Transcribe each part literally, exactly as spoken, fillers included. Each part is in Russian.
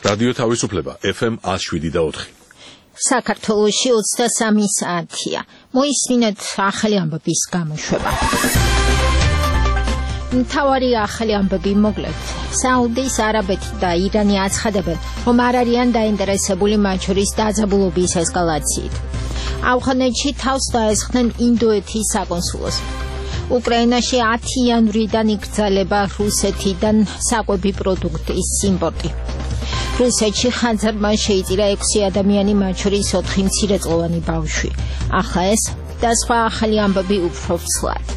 რადიო თავისუფლება F M one oh seven და four. საქართველოში ოცდასამი საათია. მოისმინეთ ახალი ამბების გამოშვება. მთავარი ახალი ამბები მოკლედ. საუდის არაბეთი და ირანი აცხადებენ, რომ არ არიან დაინტერესებული მათ შორის დაძაბულობის ესკალაციით. ავღანეთში თავს დაესხნენ ინდოეთის საკონსულოს. უკრაინაში ათი იანვრიდან იკრძალება რუსეთიდან საკვები პროდუქტის იმპორტი. რუსეთში ხანძარმა შეიწირა ექვსი ადამიანი, მათ შორის ოთხი მცირეწლოვანი ბავშვი. ახლა ეს და სხვა ახალი ამბები უფრო ცვლად.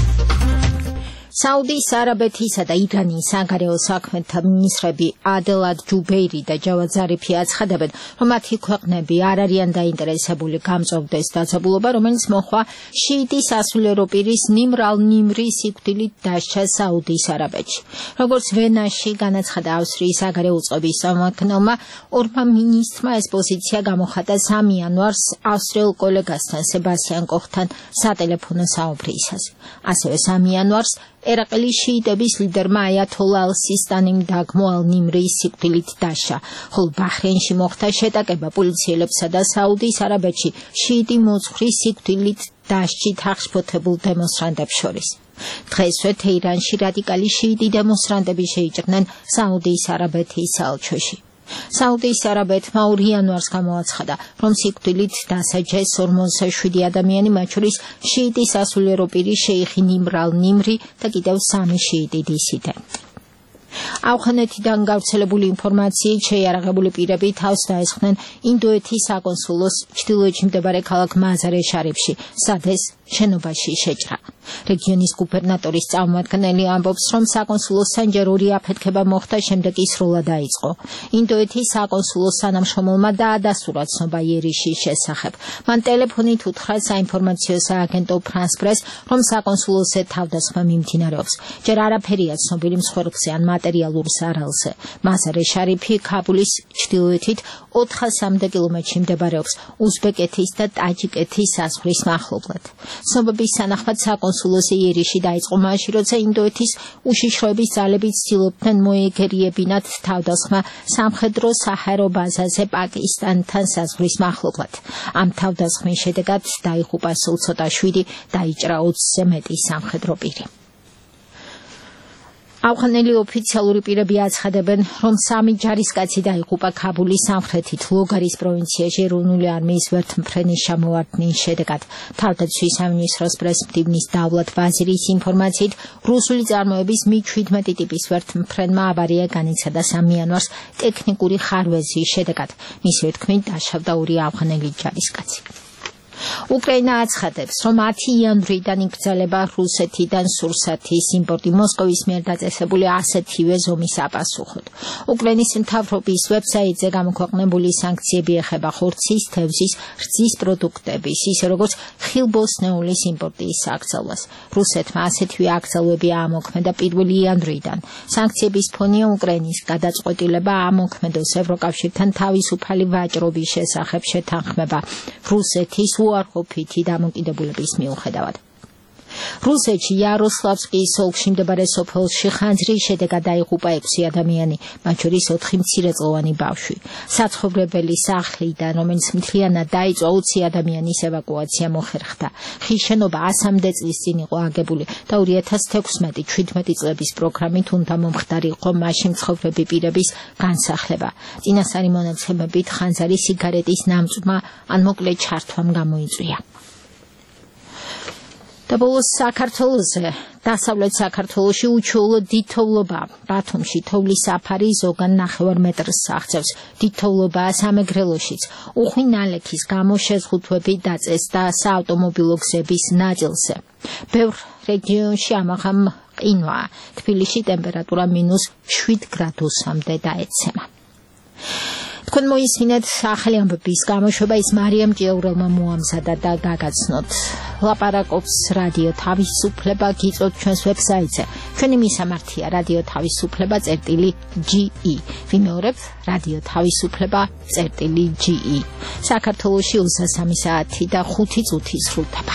საუდის არაბეთისა და ირანის საგარეო საქმეთა მინისტრები ადელად ჯუბეირი და ჯავად ზარიფი აცხადებენ, რომ მათი ქვეყნები არ არიან დაინტერესებული გამწვავდეს დაძაბულობა, რომელიც მოხდა შიიტის ასულიერო პირის ნიმრ ალ-ნიმრის სიკვდილით დასჯა საუდის არაბეთში. როგორც ვენაში განაცხადა ავსტრიის საგარეო უწყების წარმომადგენელმა, ორმა მინისტრმა ეს პოზიცია გამოხატა სამი იანვარს ავსტრიელ კოლეგასთან სებასტიან კოხთან სატელეფონო საუბრისას. ასევე სამი იანვარს ერაყელის შიიტების ლიდერმა აიათოლა ალ-სისტანიმ დაგმო ალ-ნიმრის სიკვდილით დასჯა, ხოლო ბაჰრეინში მოხდა შეტაკება პოლიციელებსა და საუდის არაბეთში შიიტი მოძღვრის სიკვდილით დასჯით აღშფოთებულ დემონსტრანტებს შორის. დღესვე თეირანში რადიკალი შიიტი დემონსტრანტები შეიჭრნენ საუდის არაბეთის საელჩოში. საუდის არაბეთმა ორ იანვარს გამოაცხადა, რომ სიკვდილით დასაჯეს ორმოცდაშვიდი ადამიანი, მათ შორის შიიტის ასულიერო პირი შეიხი ნიმრ ალ-ნიმრი და კიდევ სამი შიიტი დისიდენტი. ავღანეთიდან გავრცელებული ინფორმაციით შეიარაღებული პირები თავს დაესხნენ ინდოეთის საკონსულოს ჩრდილოეთში მდებარე ქალაქ მაზარ-ე-შარიფში, სადაც შენობაში შეჭრა. რეგიონის გუბერნატორის წარმომადგენელი ამბობს, რომ საკონსულოსთან ჯერ ორი აფეთქება მოხდა, შემდეგ კი სროლა დაიწყო. ინდოეთის საკონსულოს თანამშრომელმა დაადასტურა ცნობა იერიშის შესახებ. მან ტელეფონით უთხრა საინფორმაციო სააგენტო ფრანს პრეს, რომ საკონსულოზე თავდასხმა მიმდინარეობს. ჯერ არაფერია ცნობილი მსხვერპლზე ან მატერიალურ ზარალზე. მაზარ-ე-შარიფი ქაბულის ჩრდილოეთით ოთხასამდე კილომეტრში მდებარეობს, უზბეკეთის და ტაჯიკეთის საზღვრის მახლობლად. ცნობების თანახმად საკონსულოზე იერიში დაიწყო მაშინ, როცა ინდოეთის უშიშროების ძალები ცდილობდნენ მოეგერიებინათ თავდასხმა სამხედრო საჰაერო ბაზაზე პაკისტანთან საზღვრის მახლობლად. ამ თავდასხმის შედეგად დაიღუპა სულ ცოტა შვიდი, დაიჭრა ოცზე მეტი სამხედრო პირი. ავღანელი ოფიციალური პირები აცხადებენ, რომ სამი ჯარისკაცი დაიღუპა ქაბულის სამხრეთით ლოგარის პროვინციაში ეროვნული არმიის ვერთმფრენის ჩამოვარდნის შედეგად. თავდაცვის სამინისტროს პრესმდივნის დავლათ ვაზირის ინფორმაციით, რუსული წარმოების მი შვიდმეტი ტიპის ვერთმფრენმა ავარია განიცადა სამი იანვარს ტექნიკური ხარვეზის შედეგად. მისივე თქმით, დაშავდა ორი ავღანელი ჯარისკაცი. უკრაინა აცხადებს, რომ ათი იანვრიდან იკრძალება რუსეთიდან სურსათის იმპორტი მოსკოვის მიერ დაწესებული ასეთივე ზომის აპასუხოდ. უკრაინის მთავრობის ვებსაიტზე გამოქვეყნებული სანქციები ეხება ხორცის, თევზის, რძის პროდუქტების, ისე როგორც ხილბოსნეულის იმპორტის აკრძალვას. რუსეთმა ასეთივე აკრძალვები ამოქმედა პირველი იანვრიდან. სანქციების ფონია უკრაინის გადაწყვეტილება ამოქმედოს ევროკავშირთან თავისუფალი ვაჭრობის შესახებ შეთანხმება რუსეთის უარყოფითი დამოკიდებულების მიუხედავად. რუსეთში იაროსლავსკის ოლქში მდებარე სოფელში ხანძრის შედეგად დაიღუპა ექვსი ადამიანი, მათ შორის ოთხი მცირეწლოვანი ბავშვი. საცხოვრებელი სახლიდან, რომელიც მთლიანად დაიწვა, ოცი ადამიანის ევაკუაცია მოხერხდა. ხის შენობა ასამდე წლის წინ იყო აგებული და ორი ათას თექვსმეტი შვიდმეტი წლების პროგრამით უნდა მომხდარი იყო მასში მცხოვრები პირების განსახლება. წინასწარი მონაცემებით ხანძარი სიგარეტის ნამწვრმა ან მოკლე ჩართვამ გამოიწვია. და ბოლოს საქართველოზე, დასავლეთ საქართველოში უჩვეულო დიდთოვლობა. ბათუმში თოვლის საფარი ზოგან ნახევარ მეტრს აღწევს. დიდთოვლობაა სამეგრელოშიც. უხვი ნალექის გამო შეზღუდვები დაწესდა საავტომობილო გზების ნაწილზე. ბევრ რეგიონში ამაღამ ყინვაა. თბილისში ტემპერატურა მინუს შვიდ გრადუსამდე დაეცემა. თქვენ მოისმინეთ ახალი ამბების გამოშვება, ის მარიამ ჭიაურელმა მოამზადა და გაგაცნოთ. ლაპარაკობს რადიო თავისუფლება, გიწვევთ ჩვენს ვებსაიტზე. ჩვენი მისამართია რადიო თავისუფლება წერტილი ჯი ი. ვიმეორებთ რადიო თავისუფლება წერტილი ჯი ი. საქართველოში ოცდასამი საათი და ხუთი წუთი სრულდება.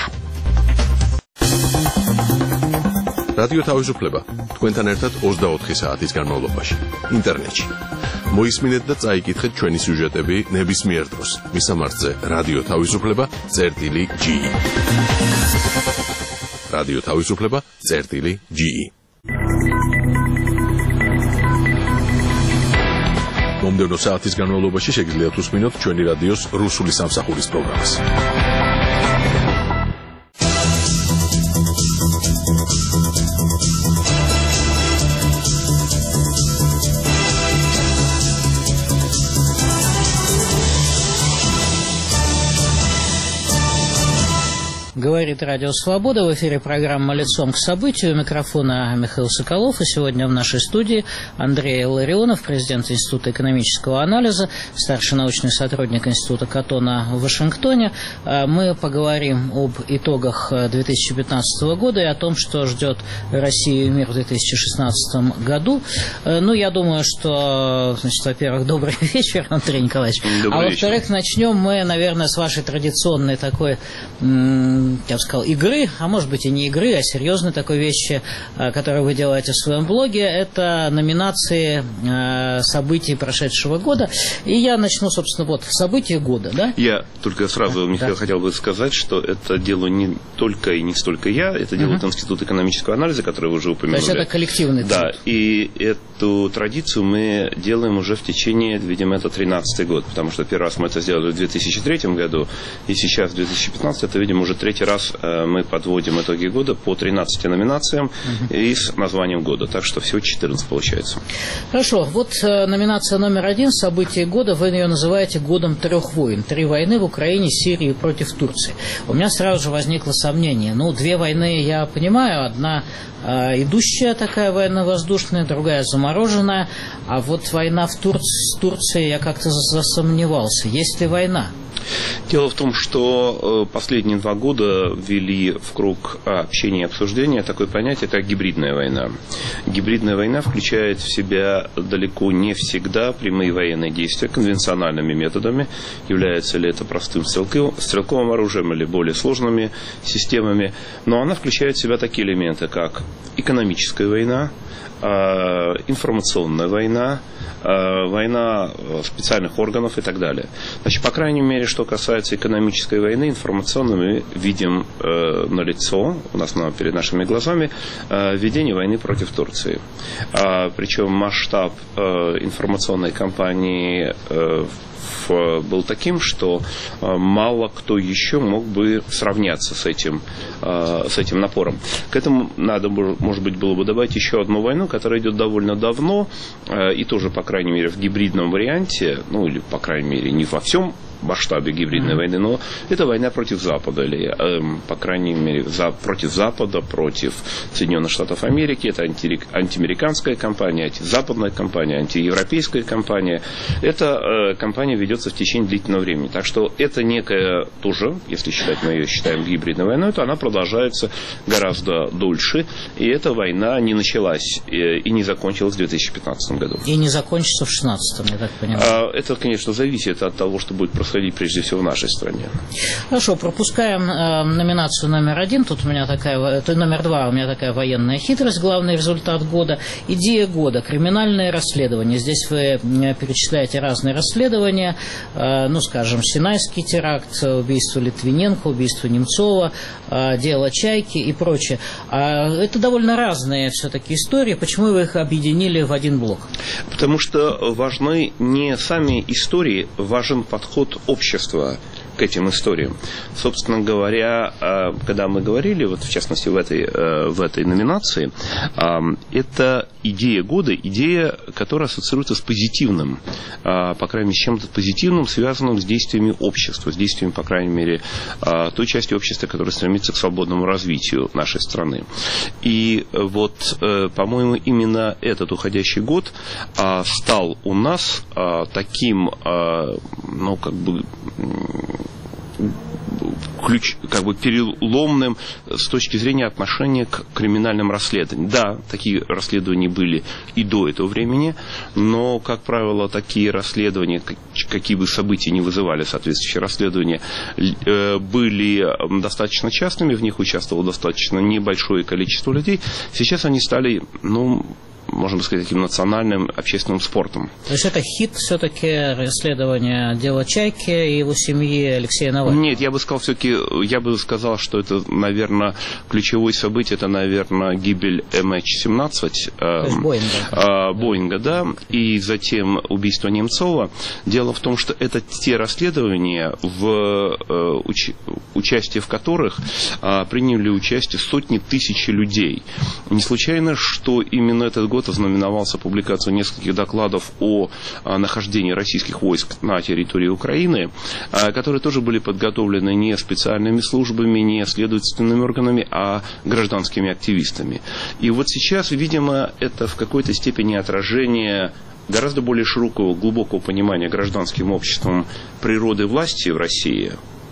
რადიო თავისუფლება თქვენთან ერთად ოცდაოთხი საათის განმავლობაში ინტერნეტში მოისმინეთ და წაიკითხეთ ჩვენი სიუჟეტები ნებისმიერ დროს. მისამართზე რადიო თავისუფლება წერტილი ჯი. რადიო თავისუფლება წერტილი ჯი. მომდევნო საათის განმავლობაში შეგიძლიათ უსმინოთ ჩვენი რადიოს რუსული სამსახურის პროგრამას. Говорит Радио Свобода. В эфире программа «Лицом к событию». У микрофона Михаил Соколов. И сегодня в нашей студии Андрей Илларионов, президент Института экономического анализа, старший научный сотрудник Института Каттона в Вашингтоне. Мы поговорим об итогах две тысячи пятнадцатого года и о том, что ждет Россию и мир в две тысячи шестнадцатом году. Ну, я думаю, что, значит, во-первых, добрый вечер, Андрей Николаевич. Добрый а во-вторых, начнем мы, наверное, с вашей традиционной такой... я бы сказал, игры, а может быть и не игры, а серьезной такой вещи, которую вы делаете в своем блоге, это номинации событий прошедшего года. И я начну, собственно, вот, события года, да? Я только сразу, да, Михаил, да. хотел бы сказать, что это делаю не только и не столько я, это делает uh-huh. Институт экономического анализа, который вы уже упомянули. То есть это коллективный труд. Да, и эту традицию мы делаем уже в течение, видимо, это тринадцатый год, потому что первый раз мы это сделали в две тысячи третьем году, и сейчас, в две тысячи пятнадцатом, это, видимо, уже третий раз мы подводим итоги года по тринадцати номинациям uh-huh. и с названием года. Так что всего четырнадцать получается. Хорошо. Вот номинация номер один, события года, вы ее называете годом трех войн. Три войны в Украине, Сирии против Турции. У меня сразу же возникло сомнение. Ну, две войны я понимаю. Одна э, идущая такая военно-воздушная, другая замороженная. А вот война в Тур... с Турцией я как-то засомневался. Есть ли война? Дело в том, что последние два года ввели в круг общения и обсуждения такое понятие, как гибридная война. Гибридная война включает в себя далеко не всегда прямые военные действия конвенциональными методами. Является ли это простым стрелковым оружием или более сложными системами. Но она включает в себя такие элементы, как экономическая война, информационная война, война специальных органов и так далее. Значит, по крайней мере, что касается экономической войны, информационной, мы видим э, налицо, у нас на, перед нашими глазами, э, ведение войны против Турции. А, причем масштаб э, информационной кампании э, был таким, что мало кто еще мог бы сравняться с этим, с этим напором. К этому надо, может быть, было бы добавить еще одну войну, которая идет довольно давно, и тоже, по крайней мере, в гибридном варианте, ну, или, по крайней мере, не во всем масштабе гибридной mm-hmm. войны, но это война против Запада, или, э, по крайней мере, за, против Запада, против Соединенных Штатов Америки. Это анти, антиамериканская кампания, антизападная кампания, антиевропейская кампания. Эта э, кампания ведется в течение длительного времени. Так что это некая тоже, если считать, мы ее считаем гибридной войной, то она продолжается гораздо дольше. И эта война не началась э, и не закончилась в две тысячи пятнадцатом году. И не закончится в две тысячи шестнадцатом, я так понимаю. А, это, конечно, зависит от того, что будет происходить прежде всего в нашей стране. Хорошо, пропускаем э, номинацию номер один. Тут у меня такая, то, номер два, у меня такая военная хитрость, главный результат года. Идея года, криминальное расследование. Здесь вы перечисляете разные расследования, э, ну, скажем, Синайский теракт, убийство Литвиненко, убийство Немцова, э, дело Чайки и прочее. А это довольно разные все-таки истории. Почему вы их объединили в один блок? Потому что важны не сами истории, важен подход общества к этим историям. Собственно говоря, когда мы говорили, вот в частности в этой, в этой номинации, это идея года, идея, которая ассоциируется с позитивным, по крайней мере, с чем-то позитивным, связанным с действиями общества, с действиями, по крайней мере, той части общества, которая стремится к свободному развитию нашей страны. И вот, по-моему, именно этот уходящий год стал у нас таким, ну, как бы, ключ, как бы переломным с точки зрения отношения к криминальным расследованиям. Да, такие расследования были и до этого времени, но, как правило, такие расследования, какие бы события ни вызывали соответствующие расследования, были достаточно частными, в них участвовало достаточно небольшое количество людей. Сейчас они стали, ну, можно сказать, таким национальным общественным спортом. То есть это хит все-таки расследование дела Чайки и его семьи Алексея Навального? Нет, я бы сказал все-таки, я бы сказал, что это, наверное, ключевое событие, это, наверное, гибель эм эйч семнадцать, э, Боинга, Боинга, да, и затем убийство Немцова. Дело в том, что это те расследования, в э, уч, участие в которых э, приняли участие сотни тысяч людей. Не случайно, что именно этот год ознаменовался публикацией нескольких докладов о э, нахождении российских войск на территории Украины, э, которые тоже были подготовлены не специальными службами, не следственными органами, а гражданскими активистами. И вот сейчас, видимо, это в какой-то степени отражение гораздо более широкого, глубокого понимания гражданским обществом природы власти в России.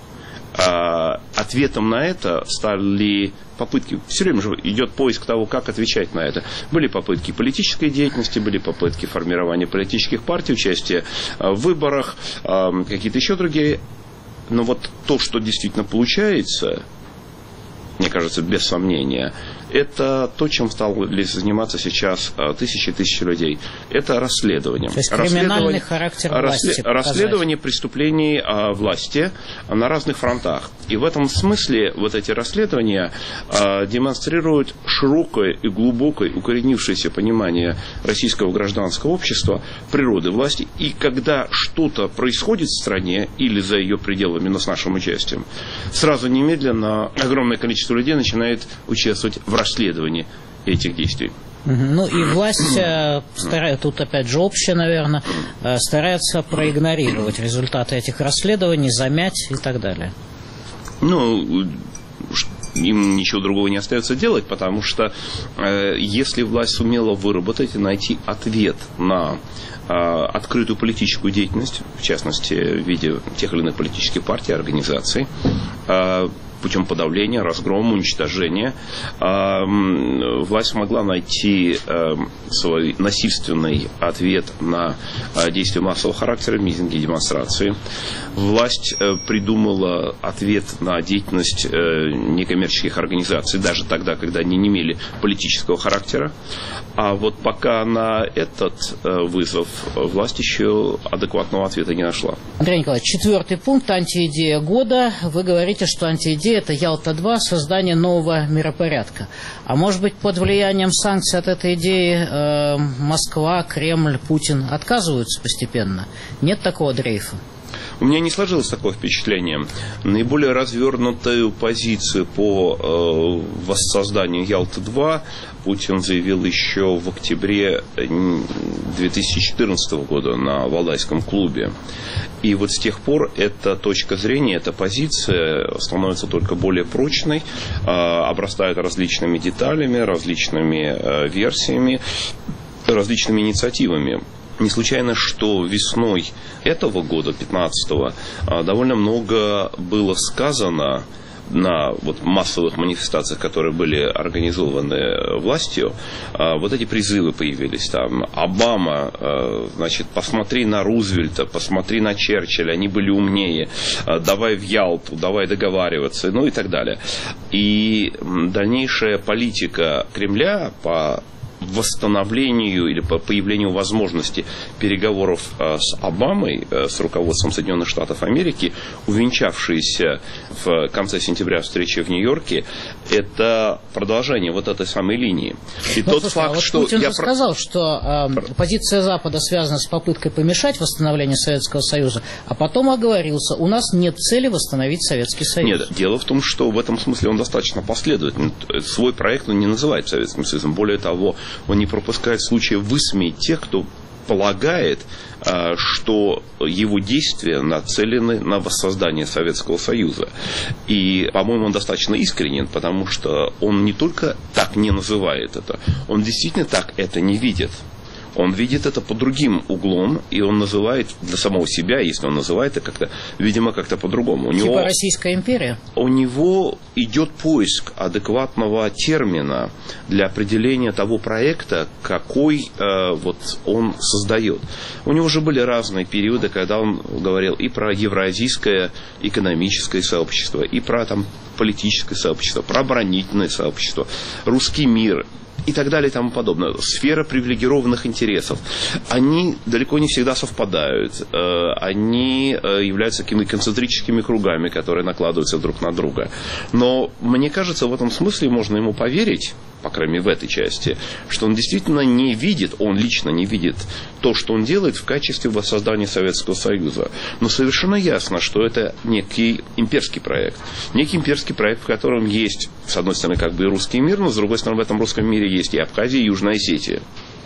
А ответом на это стали попытки, все время же идет поиск того, как отвечать на это. Были попытки политической деятельности, были попытки формирования политических партий, участия в выборах, какие-то еще другие. Но вот то, что действительно получается, мне кажется, без сомнения, это то, чем стали заниматься сейчас тысячи и тысячи людей. Это расследование. То есть криминальный характер власти. Расследование преступлений а, власти на разных фронтах. И в этом смысле вот эти расследования а, демонстрируют широкое и глубокое укоренившееся понимание российского гражданского общества, природы власти. И когда что-то происходит в стране или за ее пределами, но с нашим участием, сразу немедленно огромное количество людей начинает участвовать в расследовании этих действий. Ну и власть старается, тут опять же общая, наверное, старается проигнорировать результаты этих расследований, замять и так далее. Ну, им ничего другого не остается делать, потому что э, если власть сумела выработать и найти ответ на э, открытую политическую деятельность, в частности, в виде тех или иных политических партий, организаций, э, путем подавления, разгрома, уничтожения, э, власть смогла найти э, свой насильственный ответ на э, действия массового характера, митинги, демонстрации. Власть э, придумала ответ на деятельность э, некоммерческих организаций, даже тогда, когда они не имели политического характера. А вот пока на этот э, вызов власть еще адекватного ответа не нашла. Андрей Николаевич, четвертый пункт, антиидея года. Вы говорите, что антиидея — это Ялта-два, создание нового миропорядка. А может быть, под влиянием санкций от этой идеи э, Москва, Кремль, Путин отказываются постепенно? Нет такого дрейфа? У меня не сложилось такое впечатление. Наиболее развернутую позицию по э, воссозданию Ялты-два Путин заявил еще в октябре две тысячи четырнадцатого года на Валдайском клубе. И вот с тех пор эта точка зрения, эта позиция становится только более прочной, э, обрастает различными деталями, различными э, версиями, различными инициативами. Не случайно, что весной этого года, пятнадцатого, довольно много было сказано на вот массовых манифестациях, которые были организованы властью. Вот эти призывы появились там. Обама, значит, посмотри на Рузвельта, посмотри на Черчилля, они были умнее, давай в Ялту, давай договариваться, ну и так далее. И дальнейшая политика Кремля по восстановлению или по появлению возможности переговоров с Обамой, с руководством Соединенных Штатов Америки, увенчавшиеся в конце сентября встречи в Нью-Йорке, это продолжение вот этой самой линии. И Но, тот слушай, факт, а вот что Путин я же сказал, что э, позиция Запада связана с попыткой помешать восстановлению Советского Союза, а потом оговорился, у нас нет цели восстановить Советский Союз. Нет, дело в том, что в этом смысле он достаточно последовательный. Свой проект он не называет Советским Союзом. Более того, он не пропускает случая высмеять тех, кто полагает, что его действия нацелены на воссоздание Советского Союза. И, по-моему, он достаточно искренен, потому что он не только так не называет это, он действительно так это не видит. Он видит это под другим углом, и он называет для самого себя, если он называет это как-то, видимо, как-то по-другому. У типа него, Российская империя? У него идет поиск адекватного термина для определения того проекта, какой э, вот он создает. У него же были разные периоды, когда он говорил и про евразийское экономическое сообщество, и про там, политическое сообщество, про оборонительное сообщество, русский мир. и так далее и тому подобное. Сфера привилегированных интересов. Они далеко не всегда совпадают. Они являются какими-то концентрическими кругами, которые накладываются друг на друга. Но мне кажется, в этом смысле можно ему поверить, по крайней мере в этой части, что он действительно не видит, он лично не видит то, что он делает в качестве воссоздания Советского Союза. Но совершенно ясно, что это некий имперский проект. Некий имперский проект, в котором есть, с одной стороны, как бы и русский мир, но с другой стороны, в этом русском мире есть и Абхазия, и Южная Осетия.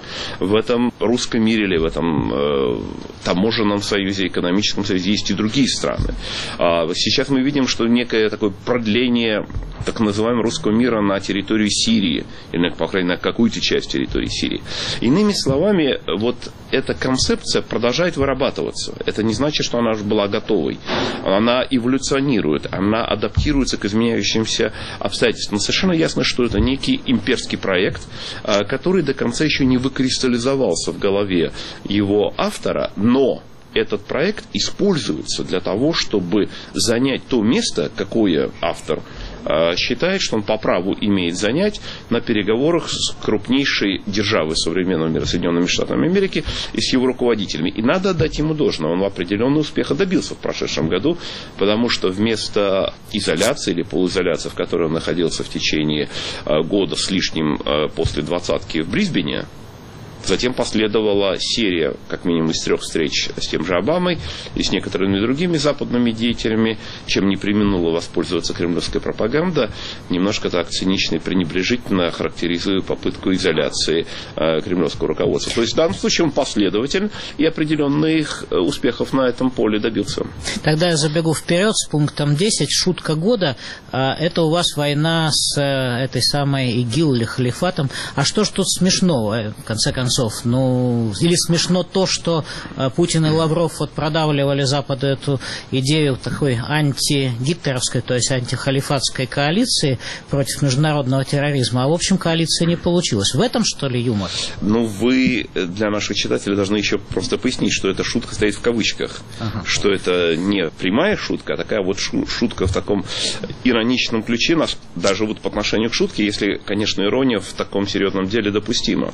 В этом русском мире или в этом э, таможенном союзе, экономическом союзе есть и другие страны. А сейчас мы видим, что некое такое продление так называемого русского мира на территорию Сирии, или, по крайней мере, на какую-то часть территории Сирии. Иными словами, вот эта концепция продолжает вырабатываться. Это не значит, что она уже была готовой. Она эволюционирует, она адаптируется к изменяющимся обстоятельствам. Но совершенно ясно, что это некий имперский проект, который до конца еще не выкристаллизовался в голове его автора, но этот проект используется для того, чтобы занять то место, какое автор считает, что он по праву имеет занять на переговорах с крупнейшей державой современного мира, Соединенными Штатами Америки, и с его руководителями. И надо отдать ему должное. Он определенного успеха добился в прошедшем году, потому что вместо изоляции или полуизоляции, в которой он находился в течение года с лишним после двадцатки в Брисбене, затем последовала серия, как минимум, из трех встреч с тем же Обамой и с некоторыми другими западными деятелями, чем не преминула воспользоваться кремлевская пропаганда, немножко так цинично и пренебрежительно характеризуя попытку изоляции э, кремлевского руководства. То есть в данном случае он последователь и определенных успехов на этом поле добился. Тогда я забегу вперед с пунктом десять. Шутка года. Это у вас война с этой самой ИГИЛ или халифатом. А что ж тут смешного, в конце концов? Ну, или смешно то, что Путин и Лавров вот продавливали Западу эту идею такой антигитлеровской, то есть антихалифатской коалиции против международного терроризма, а в общем коалиция не получилась. В этом, что ли, юмор? Ну, вы для наших читателей должны еще просто пояснить, что эта шутка стоит в кавычках, ага. Что это не прямая шутка, а такая вот шутка в таком ироничном ключе, даже вот по отношению к шутке, если, конечно, ирония в таком серьезном деле допустима.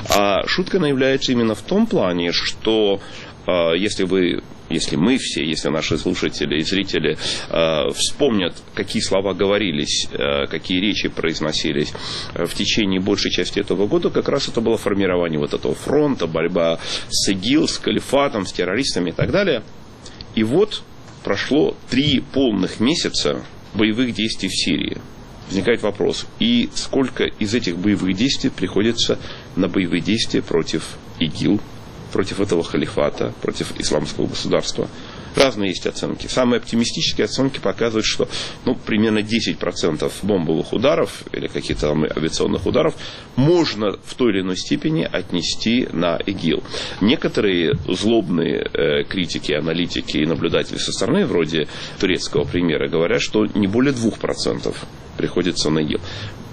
А шутка она является именно в том плане, что э, если вы, если мы все, если наши слушатели и зрители э, вспомнят, какие слова говорились, э, какие речи произносились э, в течение большей части этого года, как раз это было формирование вот этого фронта, борьба с ИГИЛ, с калифатом, с террористами и так далее. И вот прошло три полных месяца боевых действий в Сирии. Возникает вопрос, и сколько из этих боевых действий приходится на боевые действия против ИГИЛ, против этого халифата, против исламского государства? Разные есть оценки. Самые оптимистические оценки показывают, что ну, примерно десять процентов бомбовых ударов или каких-то там авиационных ударов можно в той или иной степени отнести на ИГИЛ. Некоторые злобные э, критики, аналитики и наблюдатели со стороны, вроде турецкого примера, говорят, что не более двух процентов приходится на ИГИЛ.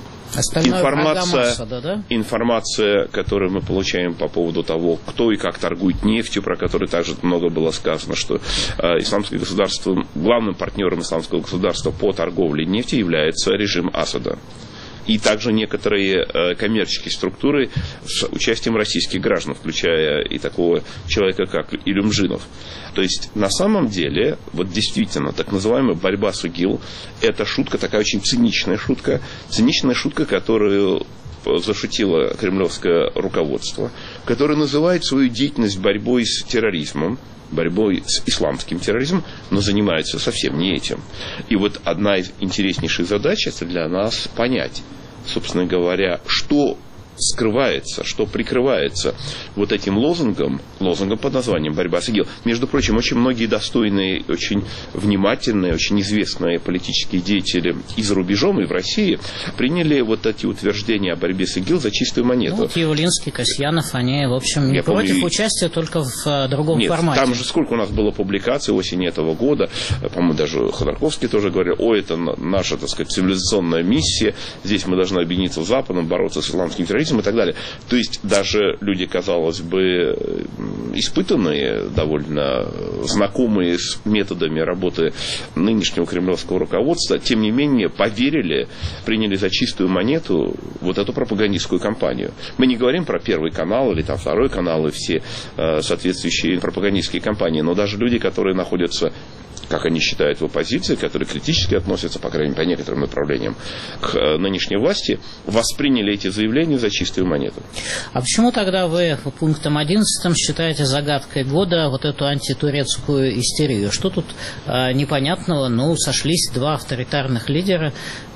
Информация, Асада, да? информация, которую мы получаем по поводу того, кто и как торгует нефтью, про которую также много было сказано, что э, исламское государство, главным партнером исламского государства по торговле нефтью является режим Асада. И также некоторые э, коммерческие структуры с участием российских граждан, включая и такого человека, как Илюмжинов. То есть, на самом деле, вот действительно, так называемая борьба с ИГИЛ, это шутка, такая очень циничная шутка, циничная шутка, которую зашутило кремлевское руководство, которое называет свою деятельность борьбой с терроризмом, борьбой с исламским терроризмом, но занимается совсем не этим. И вот одна из интереснейших задач это для нас понять, собственно говоря, что скрывается, что прикрывается вот этим лозунгом, лозунгом под названием «Борьба с ИГИЛ». Между прочим, очень многие достойные, очень внимательные, очень известные политические деятели и за рубежом, и в России приняли вот эти утверждения о борьбе с ИГИЛ за чистую монету. Ну, Явлинский, Касьянов, они, в общем, не Я против помню, участия, только в другом нет, формате. Там же сколько у нас было публикаций осенью этого года, по-моему, даже Ходорковский тоже говорил, о, это наша, так сказать, цивилизационная миссия, здесь мы должны объединиться с Западом, бороться с исламским терроризмом. терроризм и так далее. То есть даже люди, казалось бы, испытанные, довольно знакомые с методами работы нынешнего кремлевского руководства, тем не менее поверили, приняли за чистую монету вот эту пропагандистскую кампанию. Мы не говорим про Первый канал или там Второй канал и все э, соответствующие пропагандистские кампании, но даже люди, которые находятся, как они считают, в оппозиции, которые критически относятся, по крайней мере, по некоторым направлениям, к нынешней власти, восприняли эти заявления за чистую монету. А почему тогда вы пунктом одиннадцатым считаете загадкой года вот эту антитурецкую истерию? Что тут а, непонятного? Ну, сошлись два авторитарных лидера,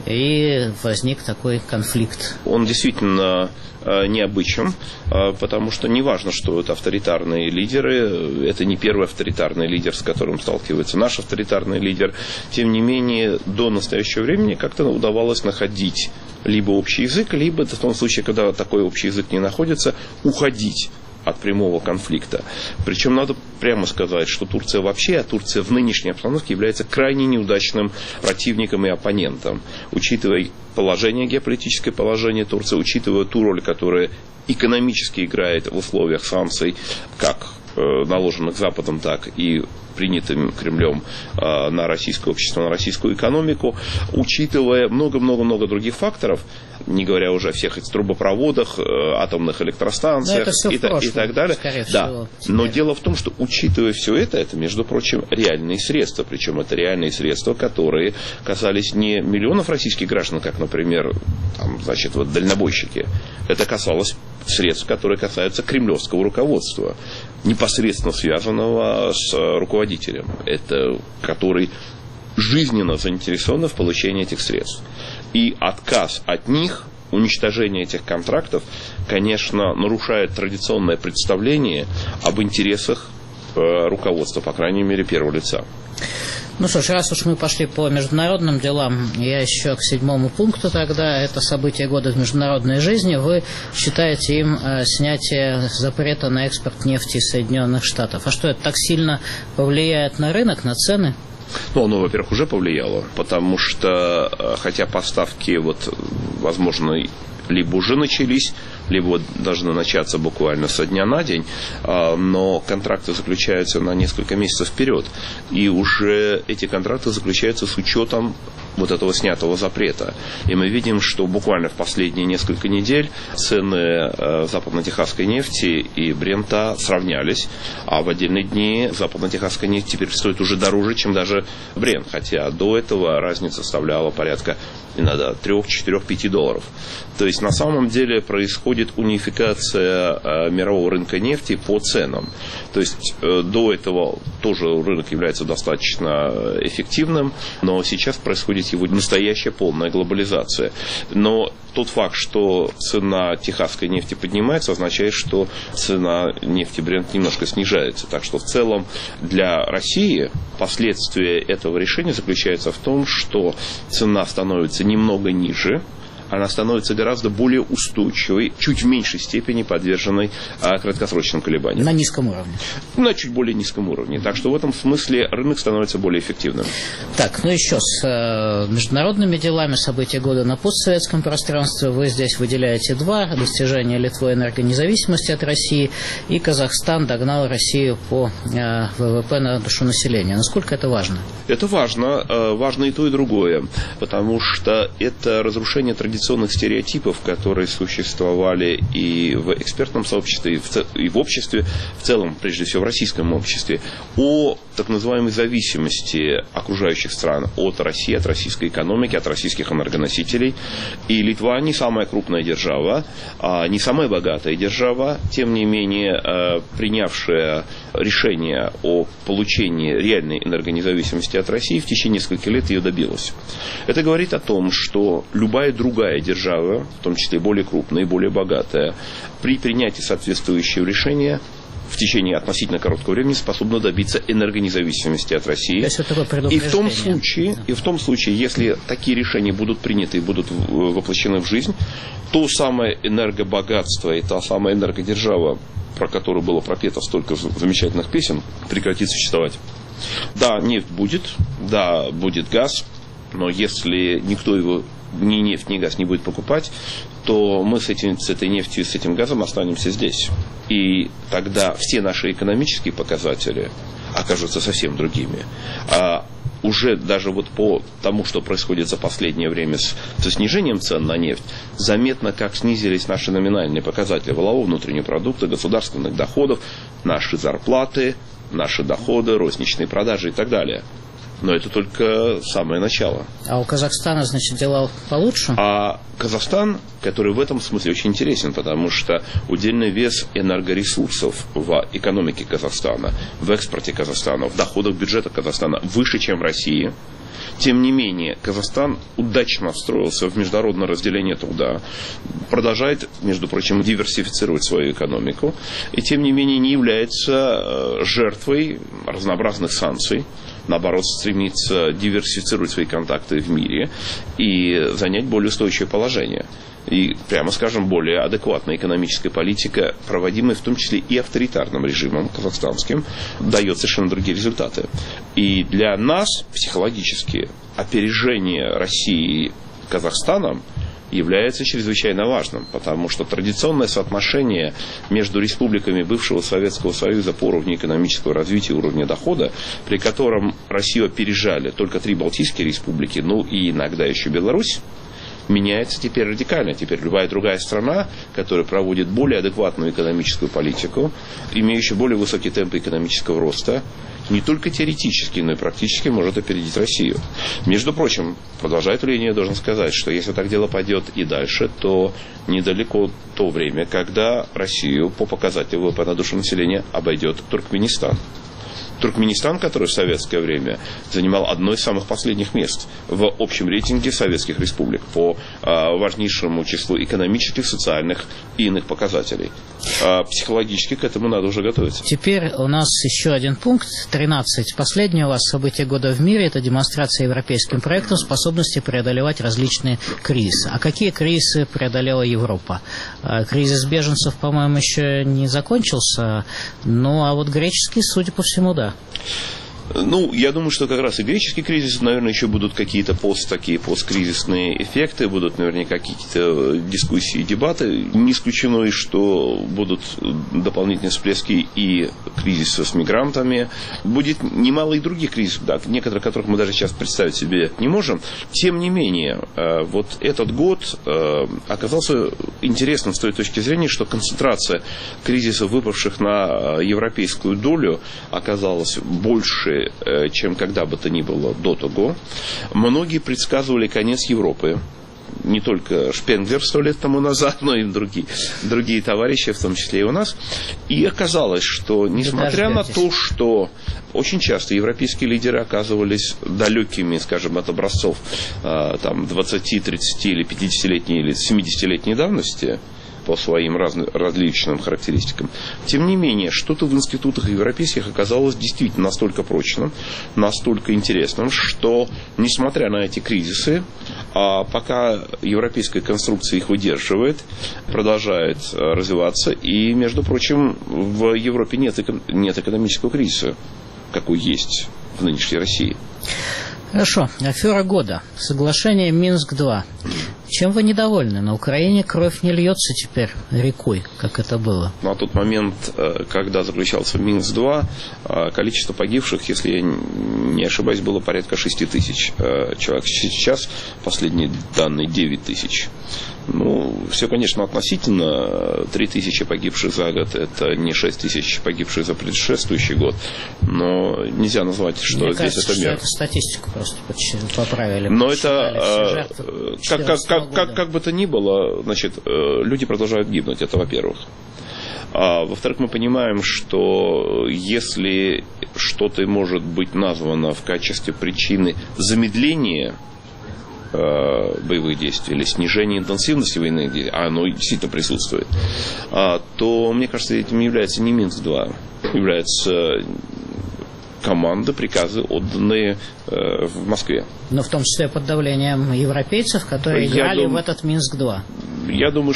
и возник такой конфликт. Он действительно необычен, потому что не важно, что это авторитарные лидеры, это не первый авторитарный лидер, с которым сталкивается наш авторитарный лидер. Тем не менее, до настоящего времени как-то удавалось находить либо общий язык, либо в том случае, когда такой общий язык не находится, уходить от прямого конфликта. Причем надо прямо сказать, что Турция вообще, а Турция в нынешней обстановке является крайне неудачным противником и оппонентом. Учитывая положение, геополитическое положение Турции, учитывая ту роль, которую экономически играет в условиях санкций, как э, наложенных Западом, так и принятым Кремлем э, на российское общество, на российскую экономику, учитывая много-много-много других факторов, не говоря уже о всех трубопроводах, э, атомных электростанциях и, та, и так далее. Да. Всего, Но дело в том, что учитывая все это, это, между прочим, реальные средства. Причем это реальные средства, которые касались не миллионов российских граждан, как, например, там, значит, вот, дальнобойщики. Это касалось средств, которые касаются кремлевского руководства, непосредственно связанного с руководителем, это, который жизненно заинтересован в получении этих средств. И отказ от них, уничтожение этих контрактов, конечно, нарушает традиционное представление об интересах руководства, по крайней мере, первого лица. Ну что ж, раз уж мы пошли по международным делам, я еще к седьмому пункту тогда, это событие года в международной жизни. Вы считаете им э, снятие запрета на экспорт нефти из Соединенных Штатов. А что, это так сильно повлияет на рынок, на цены? Ну, оно, во-первых, уже повлияло, потому что, хотя поставки, вот, возможно, либо уже начались, либо должны начаться буквально со дня на день, но контракты заключаются на несколько месяцев вперед, и уже эти контракты заключаются с учетом вот этого снятого запрета. И мы видим, что буквально в последние несколько недель цены западно-техасской нефти и Брента сравнялись, а в отдельные дни западно-техасская нефть теперь стоит уже дороже, чем даже Брент, хотя до этого разница составляла порядка иногда три, четыре, пять долларов. То есть на самом деле происходит унификация э, мирового рынка нефти по ценам. То есть э, до этого тоже рынок является достаточно эффективным, но сейчас происходит его настоящая полная глобализация. Но тот факт, что цена техасской нефти поднимается, означает, что цена нефти Брент немножко снижается. Так что в целом для России последствия этого решения заключается в том, что цена становится немного ниже, она становится гораздо более устойчивой, чуть в меньшей степени подверженной а, краткосрочным колебаниям. На низком уровне. На чуть более низком уровне. Так что в этом смысле рынок становится более эффективным. Так, ну еще с э, международными делами, события года на постсоветском пространстве. Вы здесь выделяете два. Достижение Литвы энергонезависимости от России, и Казахстан догнал Россию по э, ВВП на душу населения. Насколько это важно? Это важно. Э, важно и то, и другое. Потому что это разрушение традиционных стереотипов, которые существовали и в экспертном сообществе, и в, ц... и в обществе, в целом, прежде всего в российском обществе, о так называемой зависимости окружающих стран от России, от российской экономики, от российских энергоносителей. И Литва не самая крупная держава, не самая богатая держава, тем не менее, принявшая решение о получении реальной энергонезависимости от России, в течение нескольких лет ее добилась. Это говорит о том, что любая другая держава, в том числе более крупная и более богатая, при принятии соответствующего решения в течение относительно короткого времени способна добиться энергонезависимости от России. И в том случае, и в том случае, если такие решения будут приняты и будут воплощены в жизнь, то самое энергобогатство и та самая энергодержава, про которую было пропето столько замечательных песен, прекратит существовать. Да, нефть будет, да, будет газ, но если никто его ни нефть, ни газ не будет покупать, то мы с, этим, с этой нефтью и с этим газом останемся здесь. И тогда все наши экономические показатели окажутся совсем другими. А уже даже вот по тому, что происходит за последнее время с, со снижением цен на нефть, заметно, как снизились наши номинальные показатели валового внутреннего продукта, государственных доходов, наши зарплаты, наши доходы, розничные продажи и так далее. Но это только самое начало. А у Казахстана, значит, дела получше? А Казахстан, который в этом смысле очень интересен, потому что удельный вес энергоресурсов в экономике Казахстана, в экспорте Казахстана, в доходах бюджета Казахстана выше, чем в России. Тем не менее, Казахстан удачно встроился в международное разделение труда, продолжает, между прочим, диверсифицировать свою экономику, и тем не менее не является жертвой разнообразных санкций. Наоборот, стремится диверсифицировать свои контакты в мире и занять более устойчивое положение. И, прямо скажем, более адекватная экономическая политика, проводимая в том числе и авторитарным режимом казахстанским, дает совершенно другие результаты. И для нас психологически опережение России Казахстаном является чрезвычайно важным, потому что традиционное соотношение между республиками бывшего Советского Союза по уровню экономического развития и уровня дохода, при котором Россию опережали только три Балтийские республики, ну и иногда еще Беларусь, меняется теперь радикально. Теперь любая другая страна, которая проводит более адекватную экономическую политику, имеющая более высокий темп экономического роста, не только теоретически, но и практически может опередить Россию. Между прочим, продолжая эту линию, я должен сказать, что если так дело пойдет и дальше, то недалеко то время, когда Россию по показателю ВВП на душу населения обойдет Туркменистан. Туркменистан, который в советское время занимал одно из самых последних мест в общем рейтинге советских республик по а, важнейшему числу экономических, социальных и иных показателей. А, психологически к этому надо уже готовиться. Теперь у нас еще один пункт, тринадцать. Последнее у вас событие года в мире – это демонстрация европейским проектом способности преодолевать различные кризисы. А какие кризисы преодолела Европа? Кризис беженцев, по-моему, еще не закончился, ну а вот греческий, судя по всему, да. Ну, я думаю, что как раз и греческий кризис, наверное, еще будут какие-то пост, такие посткризисные эффекты, будут наверняка какие-то дискуссии и дебаты. Не исключено и что будут дополнительные всплески и кризиса с мигрантами. Будет немало и других кризисов, да, некоторых которых мы даже сейчас представить себе не можем. Тем не менее, вот этот год оказался интересным с той точки зрения, что концентрация кризисов, выпавших на европейскую долю, оказалась больше, чем когда бы то ни было до того. Многие предсказывали конец Европы. Не только Шпенглер сто лет тому назад, но и другие, другие товарищи, в том числе и у нас. И оказалось, что несмотря на то, что очень часто европейские лидеры оказывались далекими, скажем, от образцов там, двадцати, тридцати или пятидесятилетней или семидесятилетней давности, по своим разным, различным характеристикам. Тем не менее, что-то в институтах европейских оказалось действительно настолько прочным, настолько интересным, что, несмотря на эти кризисы, а пока европейская конструкция их выдерживает, продолжает развиваться, и, между прочим, в Европе нет, нет экономического кризиса, какой есть в нынешней России. Хорошо. Афера года. Соглашение Минск-два. Чем вы недовольны? На Украине кровь не льется теперь рекой, как это было. На тот момент, когда заключался Минск-два, количество погибших, если я не ошибаюсь, было порядка шести тысяч человек. Сейчас последние данные девять тысяч. Ну, все, конечно, относительно. три тысячи погибших за год – это не шесть тысяч погибших за предшествующий год. Но нельзя назвать, что Мне здесь кажется, это мер. Что это статистику просто поправили. Но это, как, как, как, как, как бы то ни было, значит, люди продолжают гибнуть, это во-первых. А, во-вторых, мы понимаем, что если что-то может быть названо в качестве причины замедления боевых действий или снижение интенсивности военных действий, а оно действительно присутствует, то, мне кажется, этим является не Минск-два, является команда, приказы, отданные в Москве. Но в том числе под давлением европейцев, которые Я играли дум... в этот Минск-два. Я думаю,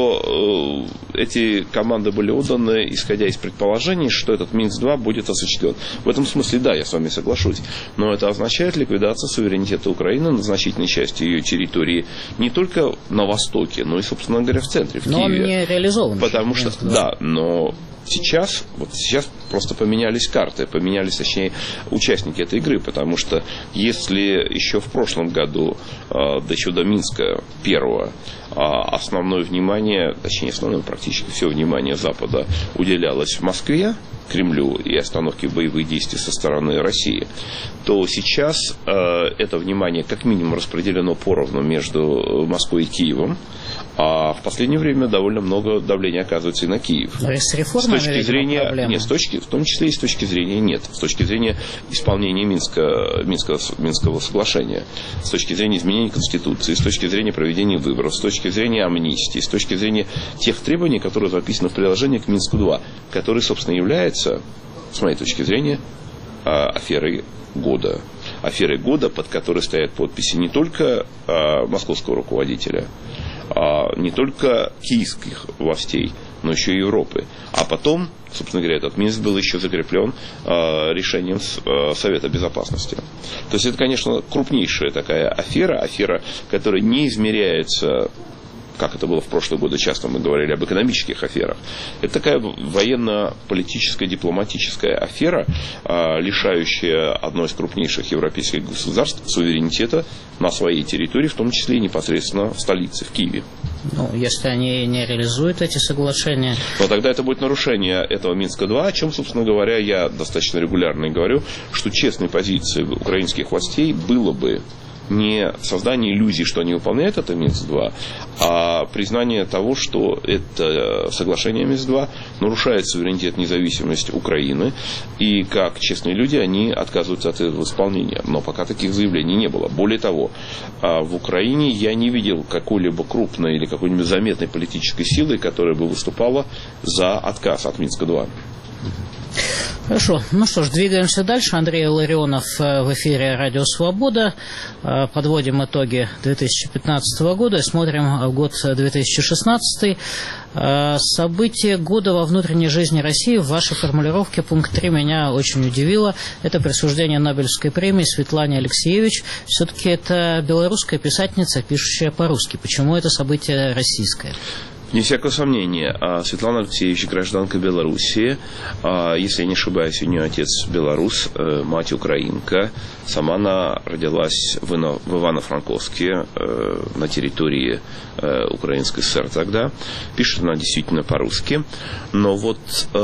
что эти команды были отданы, исходя из предположений, что этот Минск-два будет осуществлен. В этом смысле, да, я с вами соглашусь. Но это означает ликвидацию суверенитета Украины на значительной части ее территории не только на востоке, но и, собственно говоря, в центре, в но Киеве. Но он не реализован. Потому что, да, но... Сейчас, вот сейчас просто поменялись карты, поменялись, точнее, участники этой игры, потому что если еще в прошлом году, до еще до Минска первого, основное внимание, точнее, основное практически все внимание Запада уделялось в Москве, Кремлю и остановке боевых действий со стороны России, то сейчас это внимание как минимум распределено поровну между Москвой и Киевом. А в последнее время довольно много давления оказывается и на Киев. Но с реформами, с точки зрения, проблема. нет, с точки, в том числе и с точки зрения нет, с точки зрения исполнения Минска, Минского, Минского соглашения, с точки зрения изменения Конституции, с точки зрения проведения выборов, с точки зрения амнистии, с точки зрения тех требований, которые записаны в приложении к Минску-два, который, собственно, является, с моей точки зрения, аферой года. Аферой года, под которой стоят подписи не только московского руководителя, не только киевских властей, но еще и Европы. А потом, собственно говоря, этот Минск был еще закреплен решением Совета Безопасности. То есть это, конечно, крупнейшая такая афера, афера, которая не измеряется, как это было в прошлые годы, часто мы говорили об экономических аферах. Это такая военно-политическая, дипломатическая афера, лишающая одно из крупнейших европейских государств суверенитета на своей территории, в том числе и непосредственно в столице, в Киеве. Ну, если они не реализуют эти соглашения... Но тогда это будет нарушение этого Минска-два, о чем, собственно говоря, я достаточно регулярно и говорю, что честной позиции украинских властей было бы не создание иллюзий, что они выполняют это Минск-два, а признание того, что это соглашение Минск-два нарушает суверенитет, независимость Украины, и как честные люди они отказываются от этого исполнения. Но пока таких заявлений не было. Более того, в Украине я не видел какой-либо крупной или какой-нибудь заметной политической силы, которая бы выступала за отказ от Минска-два. Хорошо. Ну что ж, двигаемся дальше. Андрей Ларионов в эфире «Радио Свобода». Подводим итоги две тысячи пятнадцатого года и смотрим в год две тысячи шестнадцатый. Событие года во внутренней жизни России. В вашей формулировке пункт три меня очень удивило. Это присуждение Нобелевской премии Светлане Алексеевич. Все-таки это белорусская писательница, пишущая по-русски. Почему это событие российское? Не всякого сомнения, Светлана Алексеевич гражданка Белоруссии, если я не ошибаюсь, у нее отец белорус, мать украинка, сама она родилась в Ивано-Франковске, на территории Украинской ССР тогда, пишет она действительно по-русски, но вот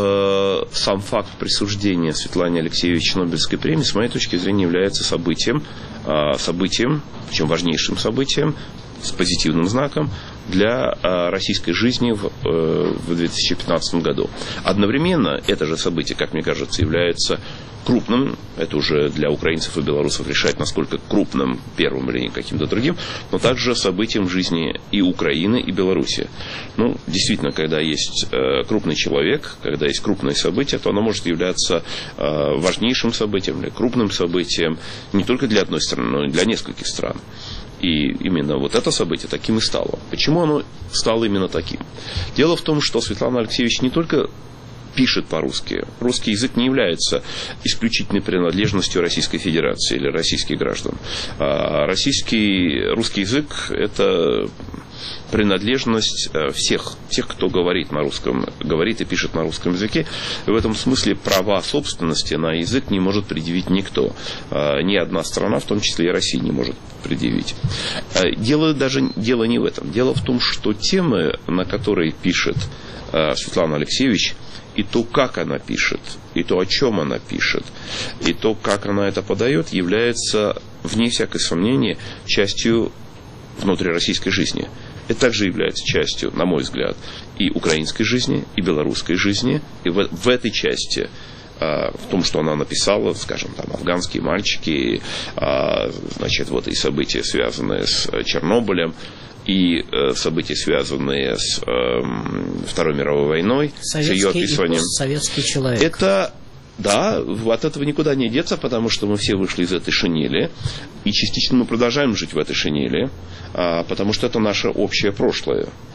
сам факт присуждения Светлане Алексеевич Нобелевской премии, с моей точки зрения, является событием, событием, причем важнейшим событием, с позитивным знаком для российской жизни в две тысячи пятнадцатом году. Одновременно это же событие, как мне кажется, является крупным, это уже для украинцев и белорусов решать, насколько крупным, первым или каким-то другим, но также событием в жизни и Украины, и Беларуси. Ну, действительно, когда есть крупный человек, когда есть крупное событие, то оно может являться важнейшим событием, или крупным событием не только для одной страны, но и для нескольких стран. И именно вот это событие таким и стало. Почему оно стало именно таким? Дело в том, что Светлана Алексеевич не только пишет по-русски. Русский язык не является исключительной принадлежностью Российской Федерации или российских граждан. А российский, русский язык – это принадлежность всех, тех, кто говорит на русском, говорит и пишет на русском языке. И в этом смысле права собственности на язык не может предъявить никто. Ни одна страна, в том числе и Россия, не может предъявить. Дело даже дело не в этом. Дело в том, что темы, на которые пишет Светлана Алексеевич, и то, как она пишет, и то, о чем она пишет, и то, как она это подает, является, вне всякого сомнения, частью внутрироссийской жизни. Это также является частью, на мой взгляд, и украинской жизни, и белорусской жизни. И в, в этой части, в том, что она написала, скажем, там, афганские мальчики, значит, вот и события, связанные с Чернобылем, и события, связанные с Второй мировой войной, советский с ее описанием. Советский человек. Это, да, от этого никуда не деться, потому что мы все вышли из этой шинели, и частично мы продолжаем жить в этой шинели, потому что это наше общее прошлое.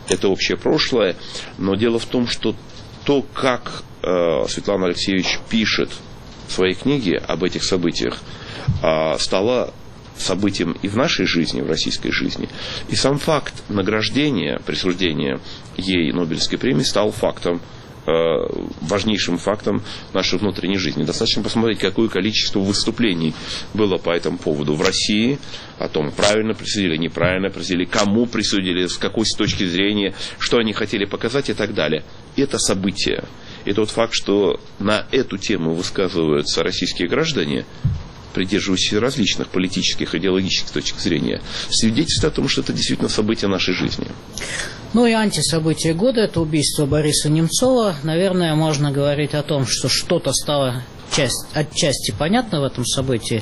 это общее прошлое, но дело в том, что то, как э, Светлана Алексеевич пишет в своей книге об этих событиях, э, стало событием и в нашей жизни, в российской жизни. И сам факт награждения, присуждения ей Нобелевской премии стал фактом, важнейшим фактом нашей внутренней жизни. Достаточно посмотреть, какое количество выступлений было по этому поводу в России, о том, правильно присудили, неправильно присудили, кому присудили, с какой точки зрения, что они хотели показать и так далее. Это событие. И тот факт, что на эту тему высказываются российские граждане, придерживающиеся различных политических, идеологических точек зрения, свидетельствует о том, что это действительно событие нашей жизни. Ну и антисобытие года – это убийство Бориса Немцова. Наверное, можно говорить о том, что что-то стало часть, отчасти понятно в этом событии.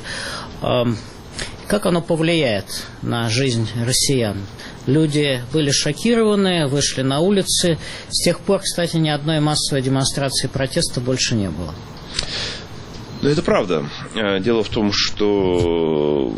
Как оно повлияет на жизнь россиян? Люди были шокированы, вышли на улицы. С тех пор, кстати, ни одной массовой демонстрации протеста больше не было. Ну, это правда. Дело в том, что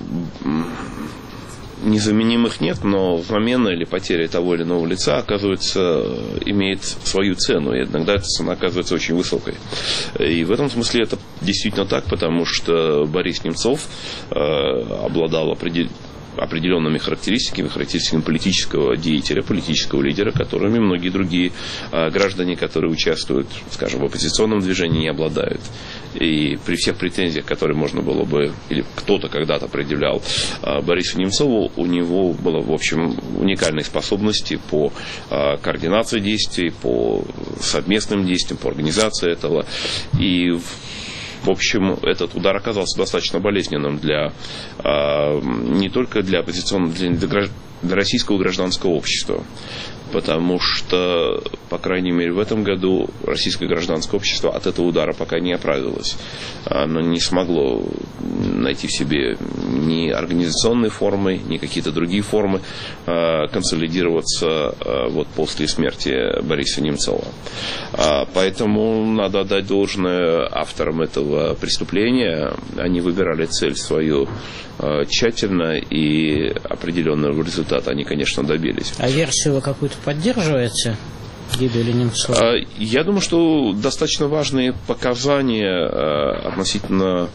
незаменимых нет, но замена или потеря того или иного лица, оказывается, имеет свою цену. И иногда эта цена оказывается очень высокой. И в этом смысле это действительно так, потому что Борис Немцов э, обладал определенным определенными характеристиками, характеристиками политического деятеля, политического лидера, которыми многие другие э, граждане, которые участвуют, скажем, в оппозиционном движении, не обладают. И при всех претензиях, которые можно было бы, или кто-то когда-то предъявлял э, Борису Немцову, у него было, в общем, уникальные способности по э, координации действий, по совместным действиям, по организации этого. И в общем, этот удар оказался достаточно болезненным для, э, не только для оппозиционного, для, для российского гражданского общества. Потому что, по крайней мере, в этом году российское гражданское общество от этого удара пока не оправилось. Оно не смогло найти в себе ни организационные формы, ни какие-то другие формы э, консолидироваться э, вот после смерти Бориса Немцова. А, поэтому надо отдать должное авторам этого преступления. Они выбирали цель свою э, тщательно, и определенного результата они, конечно, добились. А версию вы какую-то поддерживаете? Гибели Немцова? Я думаю, что достаточно важные показания относительно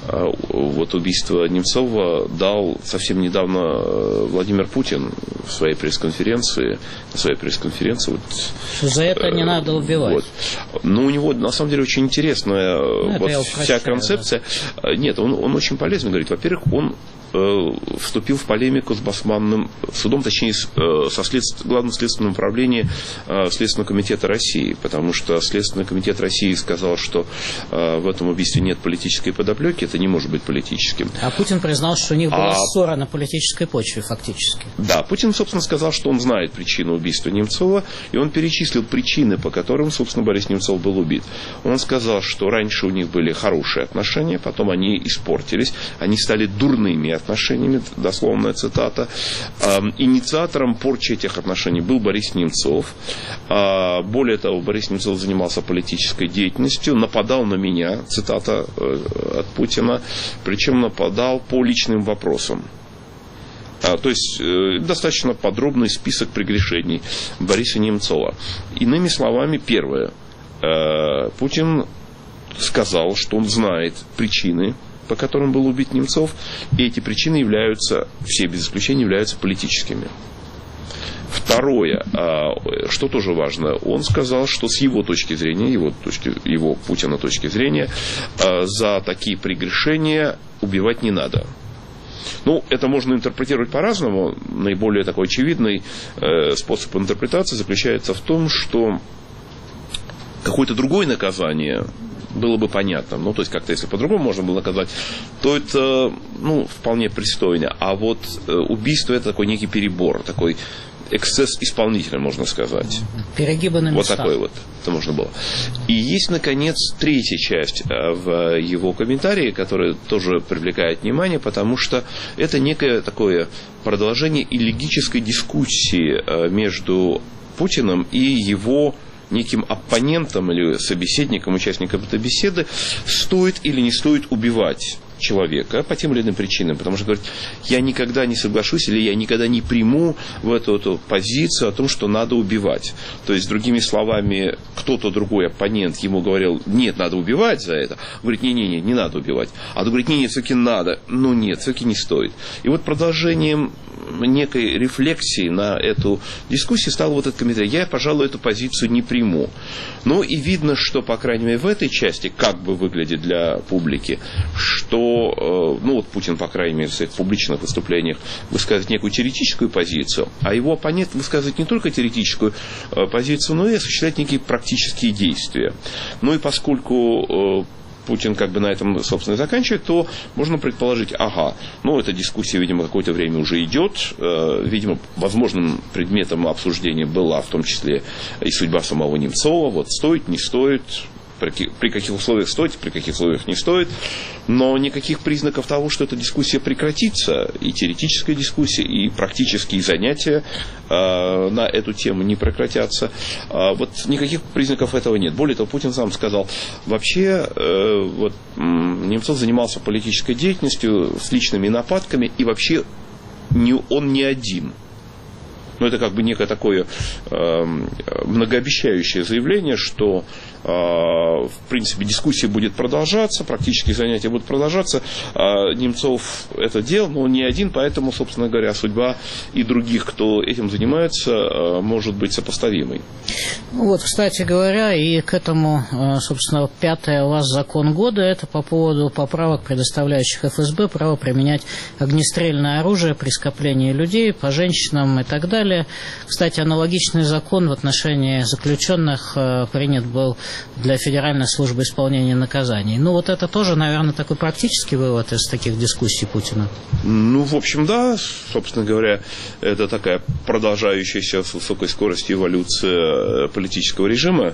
вот убийства Немцова дал совсем недавно Владимир Путин в своей пресс-конференции. На своей пресс-конференции. Вот, за это не надо убивать. Вот. Но у него на самом деле очень интересная ну, вот вся концепция. Да. Нет, он, он очень полезно говорит. Во-первых, он вступил в полемику с Басманным судом, точнее, со следств... Главным следственным управлением Следственного комитета России, потому что Следственный комитет России сказал, что в этом убийстве нет политической подоплеки, это не может быть политическим. А Путин признал, что у них была а... ссора на политической почве, фактически. Да, Путин, собственно, сказал, что он знает причину убийства Немцова, и он перечислил причины, по которым, собственно, Борис Немцов был убит. Он сказал, что раньше у них были хорошие отношения, потом они испортились, они стали дурными отношениями, отношениями, дословная цитата. Инициатором порчи этих отношений был Борис Немцов. Более того, Борис Немцов занимался политической деятельностью, нападал на меня, цитата от Путина, причем нападал по личным вопросам. То есть достаточно подробный список прегрешений Бориса Немцова. Иными словами, первое. Путин сказал, что он знает причины, по которым был убит Немцов, и эти причины являются, все без исключения, являются политическими. Второе, что тоже важно, он сказал, что с его точки зрения, его, точки, его Путина точки зрения, за такие прегрешения убивать не надо. Ну, это можно интерпретировать по-разному. Наиболее такой очевидный способ интерпретации заключается в том, что какое-то другое наказание было бы понятно. Ну, то есть, как-то, если по-другому можно было наказать, то это, ну, вполне пристойно. А вот э, убийство – это такой некий перебор, такой эксцесс исполнителя, можно сказать. Перегибы на местах. Вот такой вот это можно было. И есть, наконец, третья часть э, в его комментарии, которая тоже привлекает внимание, потому что это некое такое продолжение идеологической дискуссии э, между Путиным и его неким оппонентом или собеседником, участником этой беседы, стоит или не стоит убивать человека по тем или иным причинам, потому что говорит, я никогда не соглашусь или я никогда не приму в эту, эту позицию о том, что надо убивать. То есть, другими словами, кто-то другой оппонент ему говорил, нет, надо убивать за это. Говорит, не-не-не, не надо убивать. А он говорит, не-не, все-таки надо. Ну нет, все-таки не стоит. И вот продолжением некой рефлексии на эту дискуссию стал вот этот комментарий. Я, пожалуй, эту позицию не приму. Ну и видно, что, по крайней мере, в этой части, как бы выглядит для публики, что, ну вот Путин, по крайней мере, в своих публичных выступлениях высказывает некую теоретическую позицию, а его оппонент высказывает не только теоретическую позицию, но и осуществляет некие практические действия. Ну и поскольку Путин как бы на этом, собственно, и заканчивает, то можно предположить, ага, ну, эта дискуссия, видимо, какое-то время уже идет, видимо, возможным предметом обсуждения была в том числе и судьба самого Немцова, вот стоит, не стоит, при каких условиях стоит, при каких условиях не стоит, но никаких признаков того, что эта дискуссия прекратится, и теоретическая дискуссия, и практические занятия э, на эту тему не прекратятся, э, вот никаких признаков этого нет. Более того, Путин сам сказал, вообще э, вот, Немцов занимался политической деятельностью с личными нападками, и вообще не, он не один. Но это как бы некое такое э, многообещающее заявление, что э, в принципе дискуссия будет продолжаться, практические занятия будут продолжаться. Э, Немцов это делал, но он не один, поэтому, собственно говоря, судьба и других, кто этим занимается, э, может быть сопоставимой. Вот, кстати говоря, и к этому, собственно, пятый у вас закон года, это по поводу поправок, предоставляющих эф эс бэ право применять огнестрельное оружие при скоплении людей, по женщинам и так далее. Кстати, аналогичный закон в отношении заключенных принят был для Федеральной службы исполнения наказаний. Ну, вот это тоже, наверное, такой практический вывод из таких дискуссий Путина. Ну, в общем, да. Собственно говоря, это такая продолжающаяся с высокой скоростью эволюция политического режима,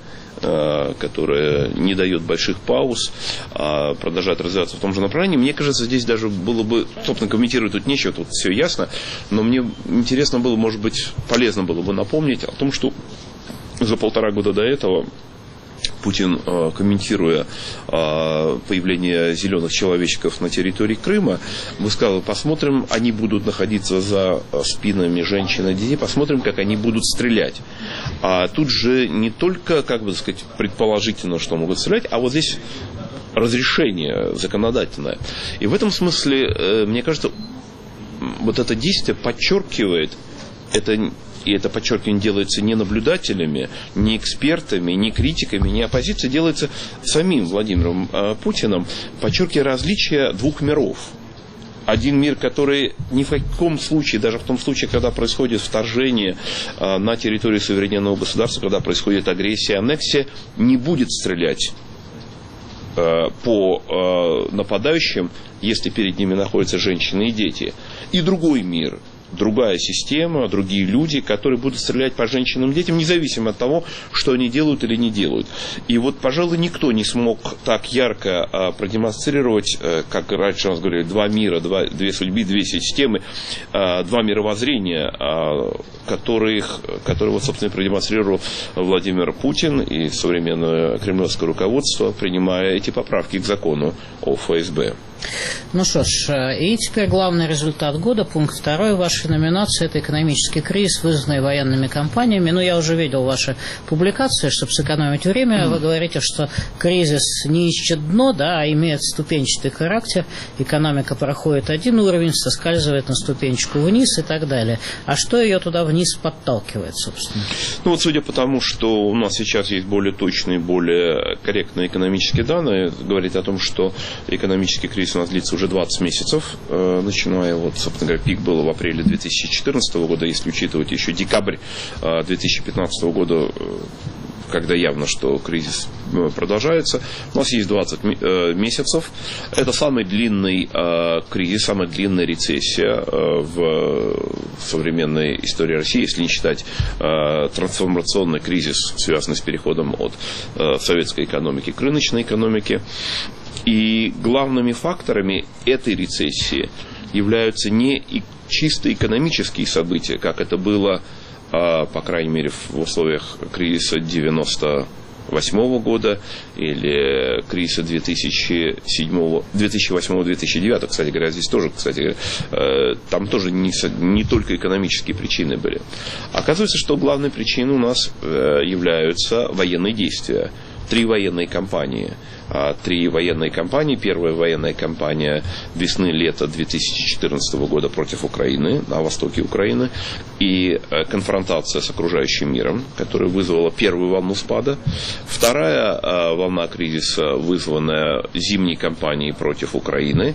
которая не дает больших пауз, а продолжает развиваться в том же направлении. Мне кажется, здесь даже было бы, собственно, комментировать тут нечего, тут все ясно, но мне интересно было, может быть, полезно было бы напомнить о том, что за полтора года до этого Путин, комментируя появление зеленых человечков на территории Крыма, высказал, посмотрим, они будут находиться за спинами женщин и детей, посмотрим, как они будут стрелять. А тут же не только, как бы сказать, предположительно, что могут стрелять, а вот здесь разрешение законодательное. И в этом смысле, мне кажется, вот это действие подчеркивает, это, и это подчеркивание делается не наблюдателями, не экспертами, не критиками, не оппозицией, делается самим Владимиром Путиным, подчеркивая различия двух миров. Один мир, который ни в каком случае, даже в том случае, когда происходит вторжение на территорию суверенного государства, когда происходит агрессия, аннексия, не будет стрелять по нападающим, если перед ними находятся женщины и дети. И другой мир, другая система, другие люди, которые будут стрелять по женщинам и детям, независимо от того, что они делают или не делают. И вот, пожалуй, никто не смог так ярко а, продемонстрировать, а, как раньше у нас говорили, два мира, два, две судьбы, две системы, а, два мировоззрения, а, которых, которые, вот, собственно, продемонстрировал Владимир Путин и современное кремлевское руководство, принимая эти поправки к закону о эф эс бэ. Ну что ж, и теперь главный результат года, пункт второй вашей номинации, это экономический кризис, вызванный военными кампаниями. Ну, я уже видел ваши публикации, чтобы сэкономить время. Вы говорите, что кризис не ищет дно, да, а имеет ступенчатый характер. Экономика проходит один уровень, соскальзывает на ступенечку вниз и так далее. А что ее туда вниз подталкивает, собственно? Ну, вот судя по тому, что у нас сейчас есть более точные, более корректные экономические данные, говорит о том, что экономический кризис у нас длится уже двадцать месяцев, э, начиная, вот, собственно говоря, пик был в апреле две тысячи четырнадцатого года, если учитывать еще декабрь э, две тысячи пятнадцатого года, э, когда явно, что кризис продолжается. У нас есть двадцать э, месяцев. Это самый длинный э, кризис, самая длинная рецессия э, в современной истории России, если не считать э, трансформационный кризис, связанный с переходом от э, советской экономики к рыночной экономике. И главными факторами этой рецессии являются не чисто экономические события, как это было, по крайней мере, в условиях кризиса девяносто восьмого года или кризиса две тысячи седьмого, две тысячи восьмого — две тысячи девятого, кстати говоря, здесь тоже, кстати, там тоже не, не только экономические причины были. Оказывается, что главной причиной у нас являются военные действия. Три военные кампании. Три военные кампании. Первая военная кампания весны-лета две тысячи четырнадцатого года против Украины, на востоке Украины. И конфронтация с окружающим миром, которая вызвала первую волну спада. Вторая волна кризиса, вызванная зимней кампанией против Украины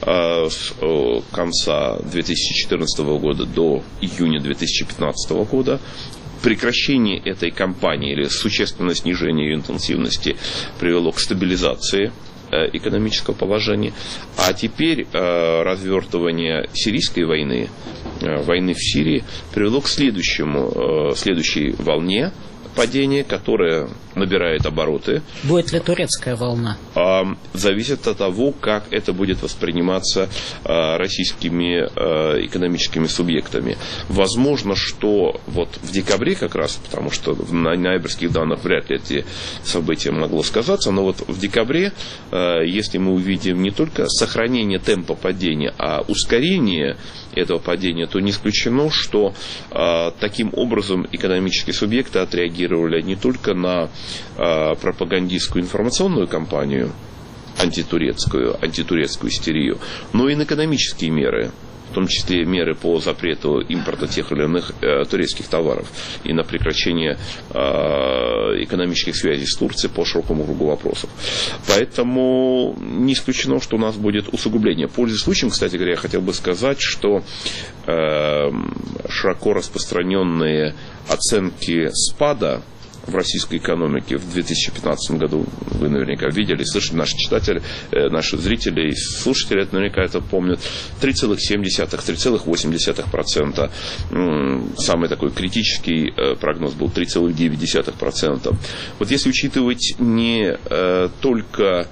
с конца две тысячи четырнадцатого года до июня две тысячи пятнадцатого года. Прекращение этой кампании или существенное снижение ее интенсивности привело к стабилизации экономического положения. А теперь развертывание сирийской войны, войны в Сирии, привело к следующему, следующей волне падения, которое набирает обороты. Будет ли турецкая волна? Зависит от того, как это будет восприниматься российскими экономическими субъектами. Возможно, что вот в декабре как раз, потому что на ноябрьских данных вряд ли эти события могло сказаться, но вот в декабре, если мы увидим не только сохранение темпа падения, а ускорение этого падения, то не исключено, что таким образом экономические субъекты отреагировали не только на пропагандистскую информационную кампанию, антитурецкую, антитурецкую истерию, но и на экономические меры, в том числе меры по запрету импорта тех или иных э, турецких товаров и на прекращение э, экономических связей с Турцией по широкому кругу вопросов. Поэтому не исключено, что у нас будет усугубление. Пользуясь случаем, кстати говоря, я хотел бы сказать, что э, широко распространенные оценки спада в российской экономике в две тысячи пятнадцатом году, вы наверняка видели, слышали, наши читатели, наши зрители и слушатели это наверняка это помнят, три целых семь десятых — три целых восемь десятых процента. Самый такой критический прогноз был три целых девять десятых процента. Вот если учитывать не только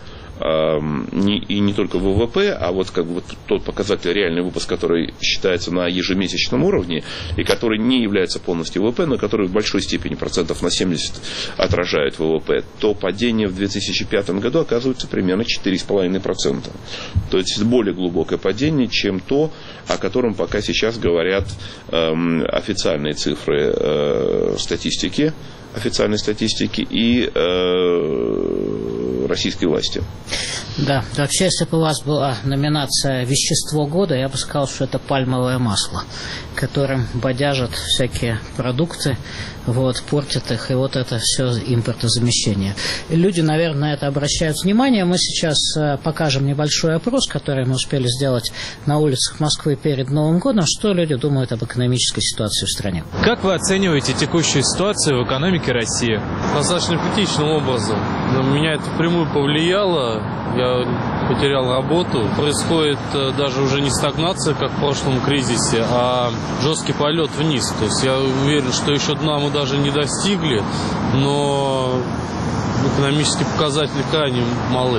Не, и не только ВВП, а вот как бы вот тот показатель реальный выпуск, который считается на ежемесячном уровне и который не является полностью ВВП, но который в большой степени процентов на семьдесят отражает ВВП, то падение в две тысячи пятом году оказывается примерно четыре целых пять десятых процента. То есть более глубокое падение, чем то, о котором пока сейчас говорят эм, официальные цифры э, статистики, официальной статистики и э, российской власти. Да, вообще, если бы у вас была номинация «Вещество года», я бы сказал, что это пальмовое масло, которым бодяжат всякие продукты, вот, портят их, и вот это все импортозамещение. И люди, наверное, на это обращают внимание. Мы сейчас покажем небольшой опрос, который мы успели сделать на улицах Москвы перед Новым годом, что люди думают об экономической ситуации в стране. Как вы оцениваете текущую ситуацию в экономике России? Достаточно критичным образом. На меня это впрямую повлияло. Я потерял работу. Происходит даже уже не стагнация, как в прошлом кризисе, а жесткий полет вниз. То есть я уверен, что еще дна мы даже не достигли, но экономические показатели крайне малы.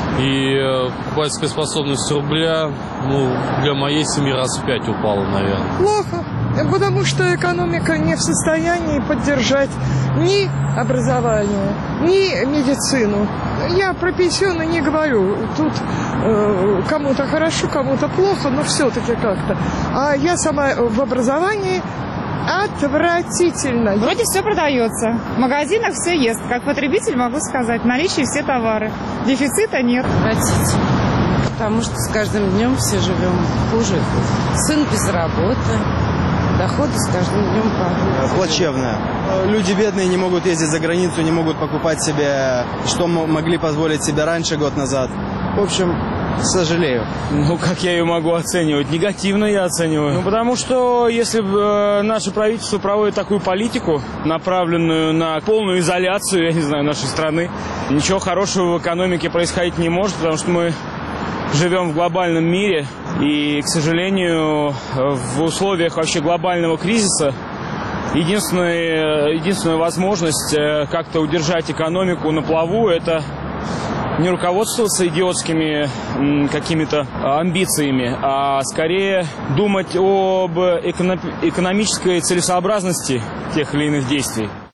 И покупательская способность рубля, ну, для моей семьи раз в пять упала, наверное. Плохо, потому что экономика не в состоянии поддержать ни образование, ни медицину. Я про пенсионы не говорю. Тут э, кому-то хорошо, кому-то плохо, но все-таки как-то. А я сама в образовании отвратительно. Вроде все продается. В магазинах все есть. Как потребитель могу сказать, в наличии все товары. Дефицита нет. Отвратительно. Потому что с каждым днем все живем хуже и хуже. Сын без работы. Доходы с каждым днем падают. Плачевно. Люди бедные не могут ездить за границу, не могут покупать себе, что могли позволить себе раньше, год назад. В общем, сожалею. Ну, как я ее могу оценивать? Негативно я оцениваю. Ну, потому что если э, наше правительство проводит такую политику, направленную на полную изоляцию, я не знаю, нашей страны, ничего хорошего в экономике происходить не может, потому что мы живем в глобальном мире, и, к сожалению, в условиях вообще глобального кризиса единственная, единственная возможность как-то удержать экономику на плаву – это не руководствоваться идиотскими какими-то амбициями, а скорее думать об экономической целесообразности тех или иных действий.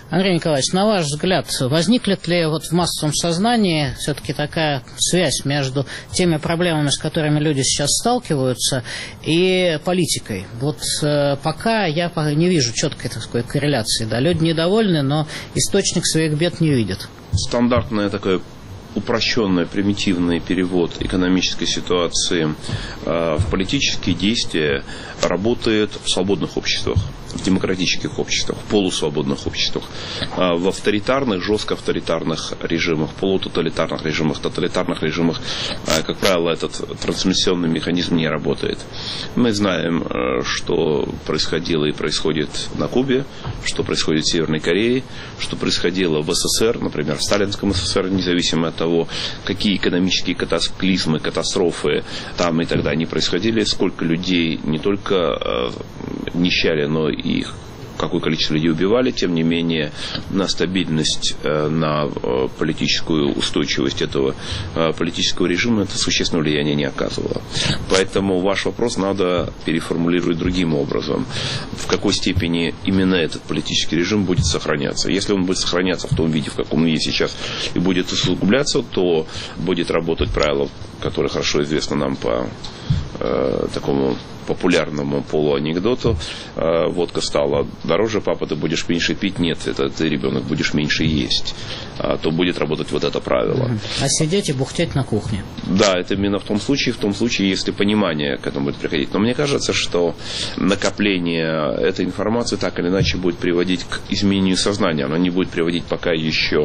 Андрей Николаевич, на ваш взгляд, возникнет ли вот в массовом сознании все-таки такая связь между теми проблемами, с которыми люди сейчас сталкиваются, и политикой? Вот э, пока я не вижу четкой такой корреляции. Да, люди недовольны, но источник своих бед не видят. Стандартная такая упрощенный, примитивный перевод экономической ситуации э, в политические действия работает в свободных обществах, в демократических обществах, в полусвободных обществах, э, в авторитарных, жестко авторитарных режимах, полутоталитарных режимах, тоталитарных режимах, э, как правило, этот трансмиссионный механизм не работает. Мы знаем, э, что происходило и происходит на Кубе, что происходит в Северной Корее, что происходило в СССР, например, в Сталинском СССР, независимо от того, какие экономические катаклизмы, катастрофы там и тогда не происходили, сколько людей не только э, нищали, но и какое количество людей убивали, тем не менее на стабильность, на политическую устойчивость этого политического режима это существенное влияние не оказывало. Поэтому ваш вопрос надо переформулировать другим образом. В какой степени именно этот политический режим будет сохраняться? Если он будет сохраняться в том виде, в каком он есть сейчас, и будет усугубляться, то будет работать правило, которое хорошо известно нам по э, такому популярному полуанекдоту. Водка стала дороже, папа, ты будешь меньше пить. Нет, это ты, ребенок, будешь меньше есть. То будет работать вот это правило. А сидеть и бухтеть на кухне. Да, это именно в том случае, в том случае, если понимание к этому будет приходить. Но мне кажется, что накопление этой информации так или иначе будет приводить к изменению сознания. Оно не будет приводить пока еще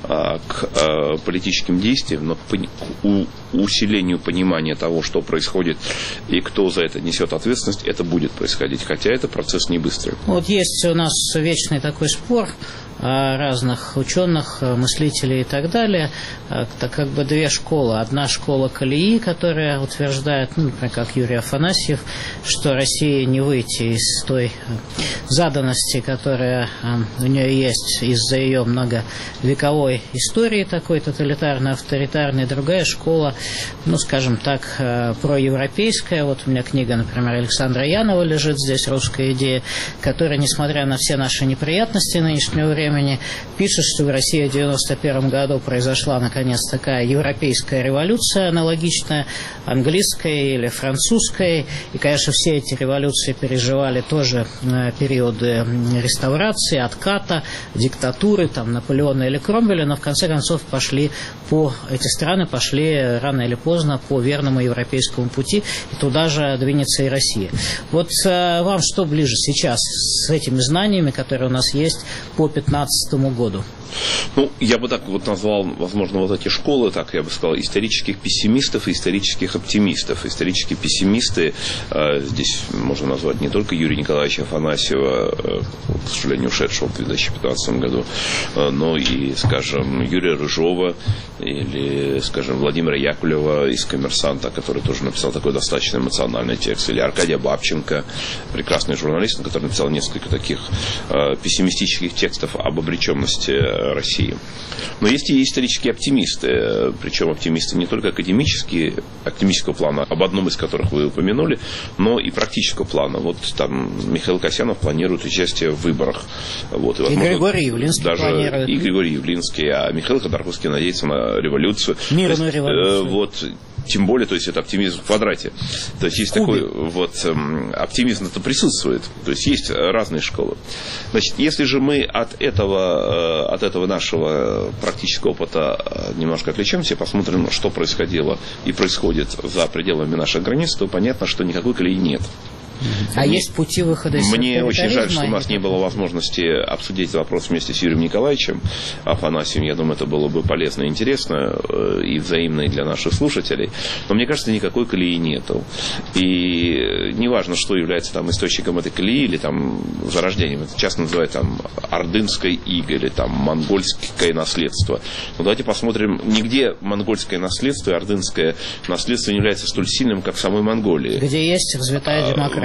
к политическим действиям, но к усилению понимания того, что происходит и кто за это несет ответственность, это будет происходить, хотя это процесс не быстрый. Вот есть у нас вечный такой спор разных ученых, мыслителей и так далее. Это как бы две школы. Одна школа Калии, которая утверждает, ну, например, как Юрий Афанасьев, что России не выйти из той заданности, которая у нее есть из-за ее многовековой истории такой тоталитарной, авторитарной. Другая школа, ну, скажем так, проевропейская. Вот у меня книга, например, Александра Янова лежит здесь, «Русская идея», которая, несмотря на все наши неприятности нынешнего времени, пишет, что в России в девяносто первом году произошла, наконец, такая европейская революция, аналогичная английской или французской. И, конечно, все эти революции переживали тоже периоды реставрации, отката, диктатуры, там, Наполеона или Кромвеля, но в конце концов пошли по, эти страны пошли рано или поздно по верному европейскому пути, и туда же двинется и Россия. Вот вам что ближе сейчас с этими знаниями, которые у нас есть по пятнадцатому году? Ну, я бы так вот назвал, возможно, вот эти школы, так я бы сказал, исторических пессимистов и исторических оптимистов. Исторические пессимисты, э, здесь можно назвать не только Юрия Николаевича Афанасьева, э, к сожалению, ушедшего в две тысячи пятнадцатом году, э, но и, скажем, Юрия Рыжова или, скажем, Владимира Яковлева из «Коммерсанта», который тоже написал такой достаточно эмоциональный текст, или Аркадия Бабченко, прекрасный журналист, который написал несколько таких э, пессимистических текстов об обреченности России. Но есть и исторические оптимисты, причем оптимисты не только академические, академического плана, об одном из которых вы упомянули, но и практического плана. Вот там Михаил Касьянов планирует участие в выборах. Вот, и, возможно, и Григорий Явлинский даже планирует. И Григорий Явлинский, а Михаил Ходорковский надеется на революцию. Мирную революцию. Э, вот, тем более, то есть это оптимизм в квадрате. То есть есть такой вот эм, оптимизм, это присутствует. То есть есть разные школы. Значит, если же мы от этого, э, от этого нашего практического опыта немножко отвлечемся, посмотрим, что происходило и происходит за пределами наших границ, то понятно, что никакой колеи нет. А мне, есть пути выхода из Мне очень жаль, что у нас не было возможности обсудить вопрос вместе с Юрием Николаевичем Афанасьевым. Я думаю, это было бы полезно и интересно, и взаимно и для наших слушателей. Но мне кажется, никакой колеи нету. И неважно, что является там источником этой колеи или там зарождением. Это часто называют там ордынское иго или там монгольское наследство. Но давайте посмотрим, нигде монгольское наследство и ордынское наследство не является столь сильным, как в самой Монголии. Где есть развитая демократия.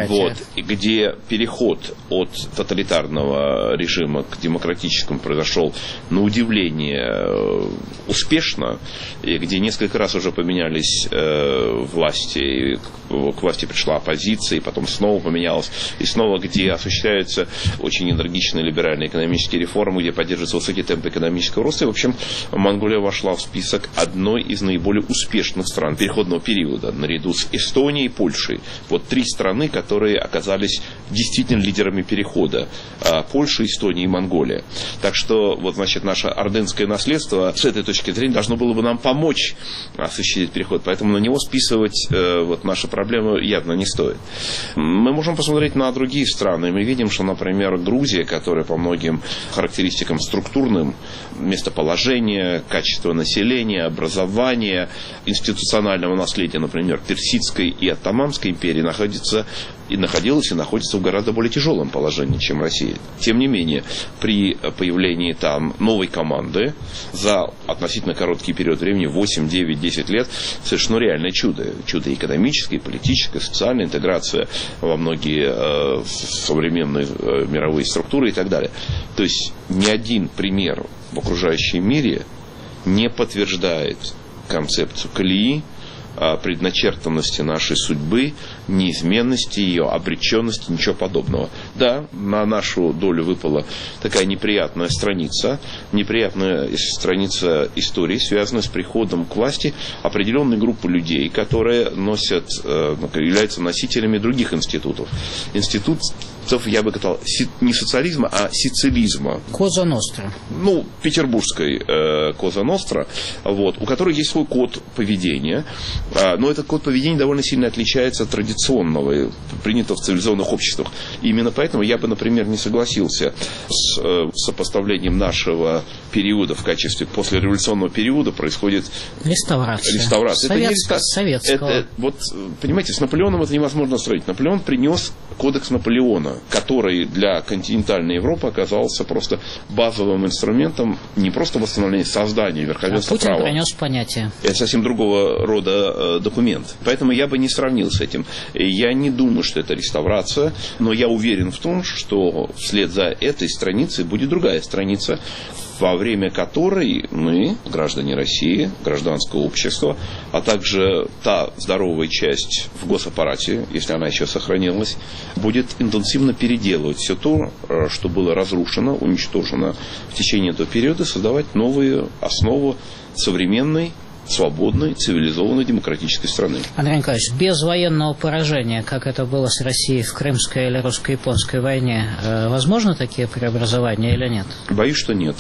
Вот, где переход от тоталитарного режима к демократическому произошел, на удивление, успешно, и где несколько раз уже поменялись э, власти, к власти пришла оппозиция, и потом снова поменялась, и снова где осуществляются очень энергичные либеральные экономические реформы, где поддерживаются высокие темпы экономического роста. И, в общем, Монголия вошла в список одной из наиболее успешных стран переходного периода, наряду с Эстонией и Польшей. Вот три страны, которые оказались действительно лидерами перехода. Польша, Эстония и Монголия. Так что, вот, значит, наше ордынское наследство с этой точки зрения должно было бы нам помочь осуществить переход. Поэтому на него списывать э, вот, наши проблемы явно не стоит. Мы можем посмотреть на другие страны. Мы видим, что, например, Грузия, которая по многим характеристикам структурным, местоположения, качество населения, образования, институционального наследия, например, Персидской и Оттоманской империи, находится и находилась и находится в гораздо более тяжелом положении, чем Россия. Тем не менее, при появлении там новой команды за относительно короткий период времени, восемь, девять, десять лет, совершено реальное чудо. Чудо экономическое, политическое, социальная интеграция во многие э, современные э, мировые структуры и так далее. То есть ни один пример в окружающем мире не подтверждает концепцию колеи, предначертанности нашей судьбы, неизменности ее, обреченности, ничего подобного. Да, на нашу долю выпала такая неприятная страница, неприятная страница истории, связанная с приходом к власти определенной группы людей, которые носят, являются носителями других институтов. Институт, я бы сказал, не социализма, а сицилизма. Коза Ностра. Ну, петербургской э, Коза Ностра, вот, у которой есть свой код поведения, э, но этот код поведения довольно сильно отличается от традиционного, принятого в цивилизованных обществах. И именно поэтому я бы, например, не согласился с э, сопоставлением нашего периода в качестве послереволюционного периода происходит реставрация. реставрация. Совет... Это не реста... Советского. Это, вот, понимаете, с Наполеоном это невозможно строить. Наполеон принес кодекс Наполеона, который для континентальной Европы оказался просто базовым инструментом не просто восстановления, создания верховенства а Путин права. принес понятие. Это совсем другого рода э, документ. Поэтому я бы не сравнил с этим. Я не думаю, что это реставрация, но я уверен в том, что вслед за этой страницей будет другая страница, во время которой мы, граждане России, гражданское общество, а также та здоровая часть в госаппарате, если она еще сохранилась, будет интенсивно переделывать все то, что было разрушено, уничтожено в течение этого периода, создавать новые основы современной, свободной, цивилизованной, демократической страны. Андрей Николаевич, без военного поражения, как это было с Россией в Крымской или русско-японской войне, возможно такие преобразования или нет? Боюсь, что нет.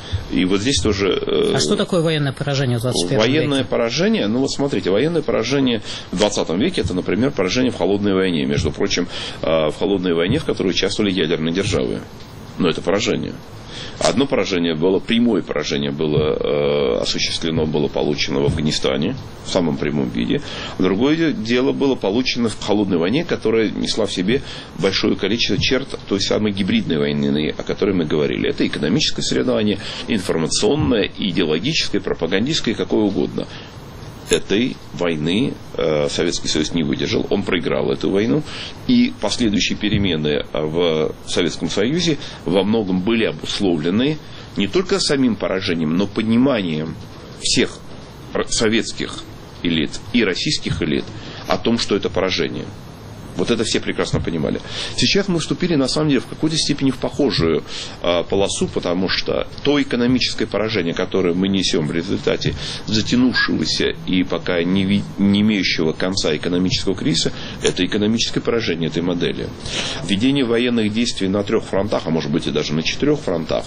И вот здесь тоже... А что такое военное поражение в двадцать первом веке? Военное поражение, ну вот смотрите, военное поражение в двадцатом веке, это, например, поражение в холодной войне. Между прочим, в холодной войне, в которой участвовали ядерные державы. Но это поражение. Одно поражение было, прямое поражение было э, осуществлено, было получено в Афганистане, в самом прямом виде. Другое дело было получено в холодной войне, которая несла в себе большое количество черт той самой гибридной войны, о которой мы говорили. Это экономическое соревнование, информационное, идеологическое, пропагандистское, какое угодно. Этой войны э, Советский Союз не выдержал, он проиграл эту войну, и последующие перемены в Советском Союзе во многом были обусловлены не только самим поражением, но пониманием всех советских элит и российских элит о том, что это поражение. Вот это все прекрасно понимали. Сейчас мы вступили, на самом деле, в какой-то степени в похожую э, полосу, потому что то экономическое поражение, которое мы несем в результате затянувшегося и пока не, ви- не имеющего конца экономического кризиса, это экономическое поражение этой модели. Введение военных действий на трех фронтах, а может быть и даже на четырех фронтах,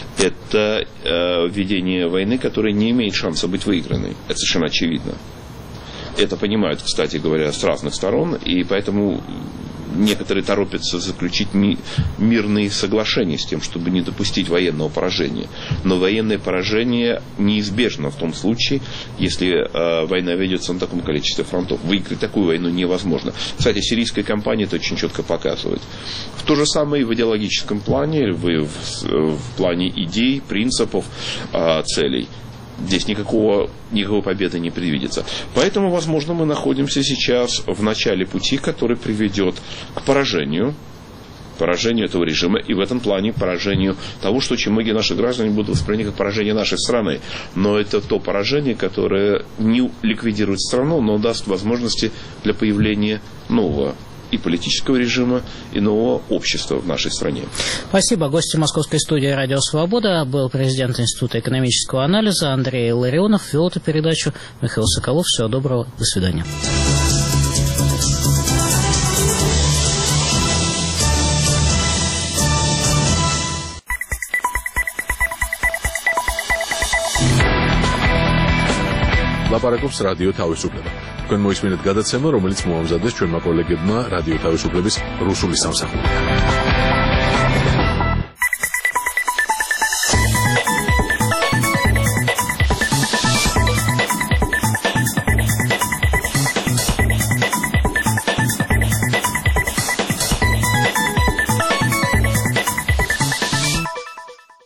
это э, введение войны, которая не имеет шанса быть выигранной. Это совершенно очевидно. Это понимают, кстати говоря, с разных сторон, и поэтому некоторые торопятся заключить ми- мирные соглашения с тем, чтобы не допустить военного поражения. Но военное поражение неизбежно в том случае, если э, война ведется на таком количестве фронтов. Выиграть такую войну невозможно. Кстати, сирийская кампания это очень четко показывает. В то же самое и в идеологическом плане, в, в, в плане идей, принципов, э, целей. Здесь никакого, никакой победы не предвидится. Поэтому, возможно, мы находимся сейчас в начале пути, который приведет к поражению, поражению этого режима, и в этом плане поражению того, что очень многие наши граждане будут воспринимать как поражение нашей страны. Но это то поражение, которое не ликвидирует страну, но даст возможности для появления нового и политического режима, и нового общества в нашей стране. Спасибо. Гостем московской студии «Радио Свобода» был президент Института экономического анализа Андрей Илларионов. Вел эту передачу Михаил Соколов. Всего доброго. До свидания. ლაპარაკობს რადიო თავისუფლება. თქვენ მოისმინეთ გადაცემა, რომელიც მოამზადეს ჩვენმა კოლეგებმა რადიო თავისუფლების რუსული სამსახურიდან.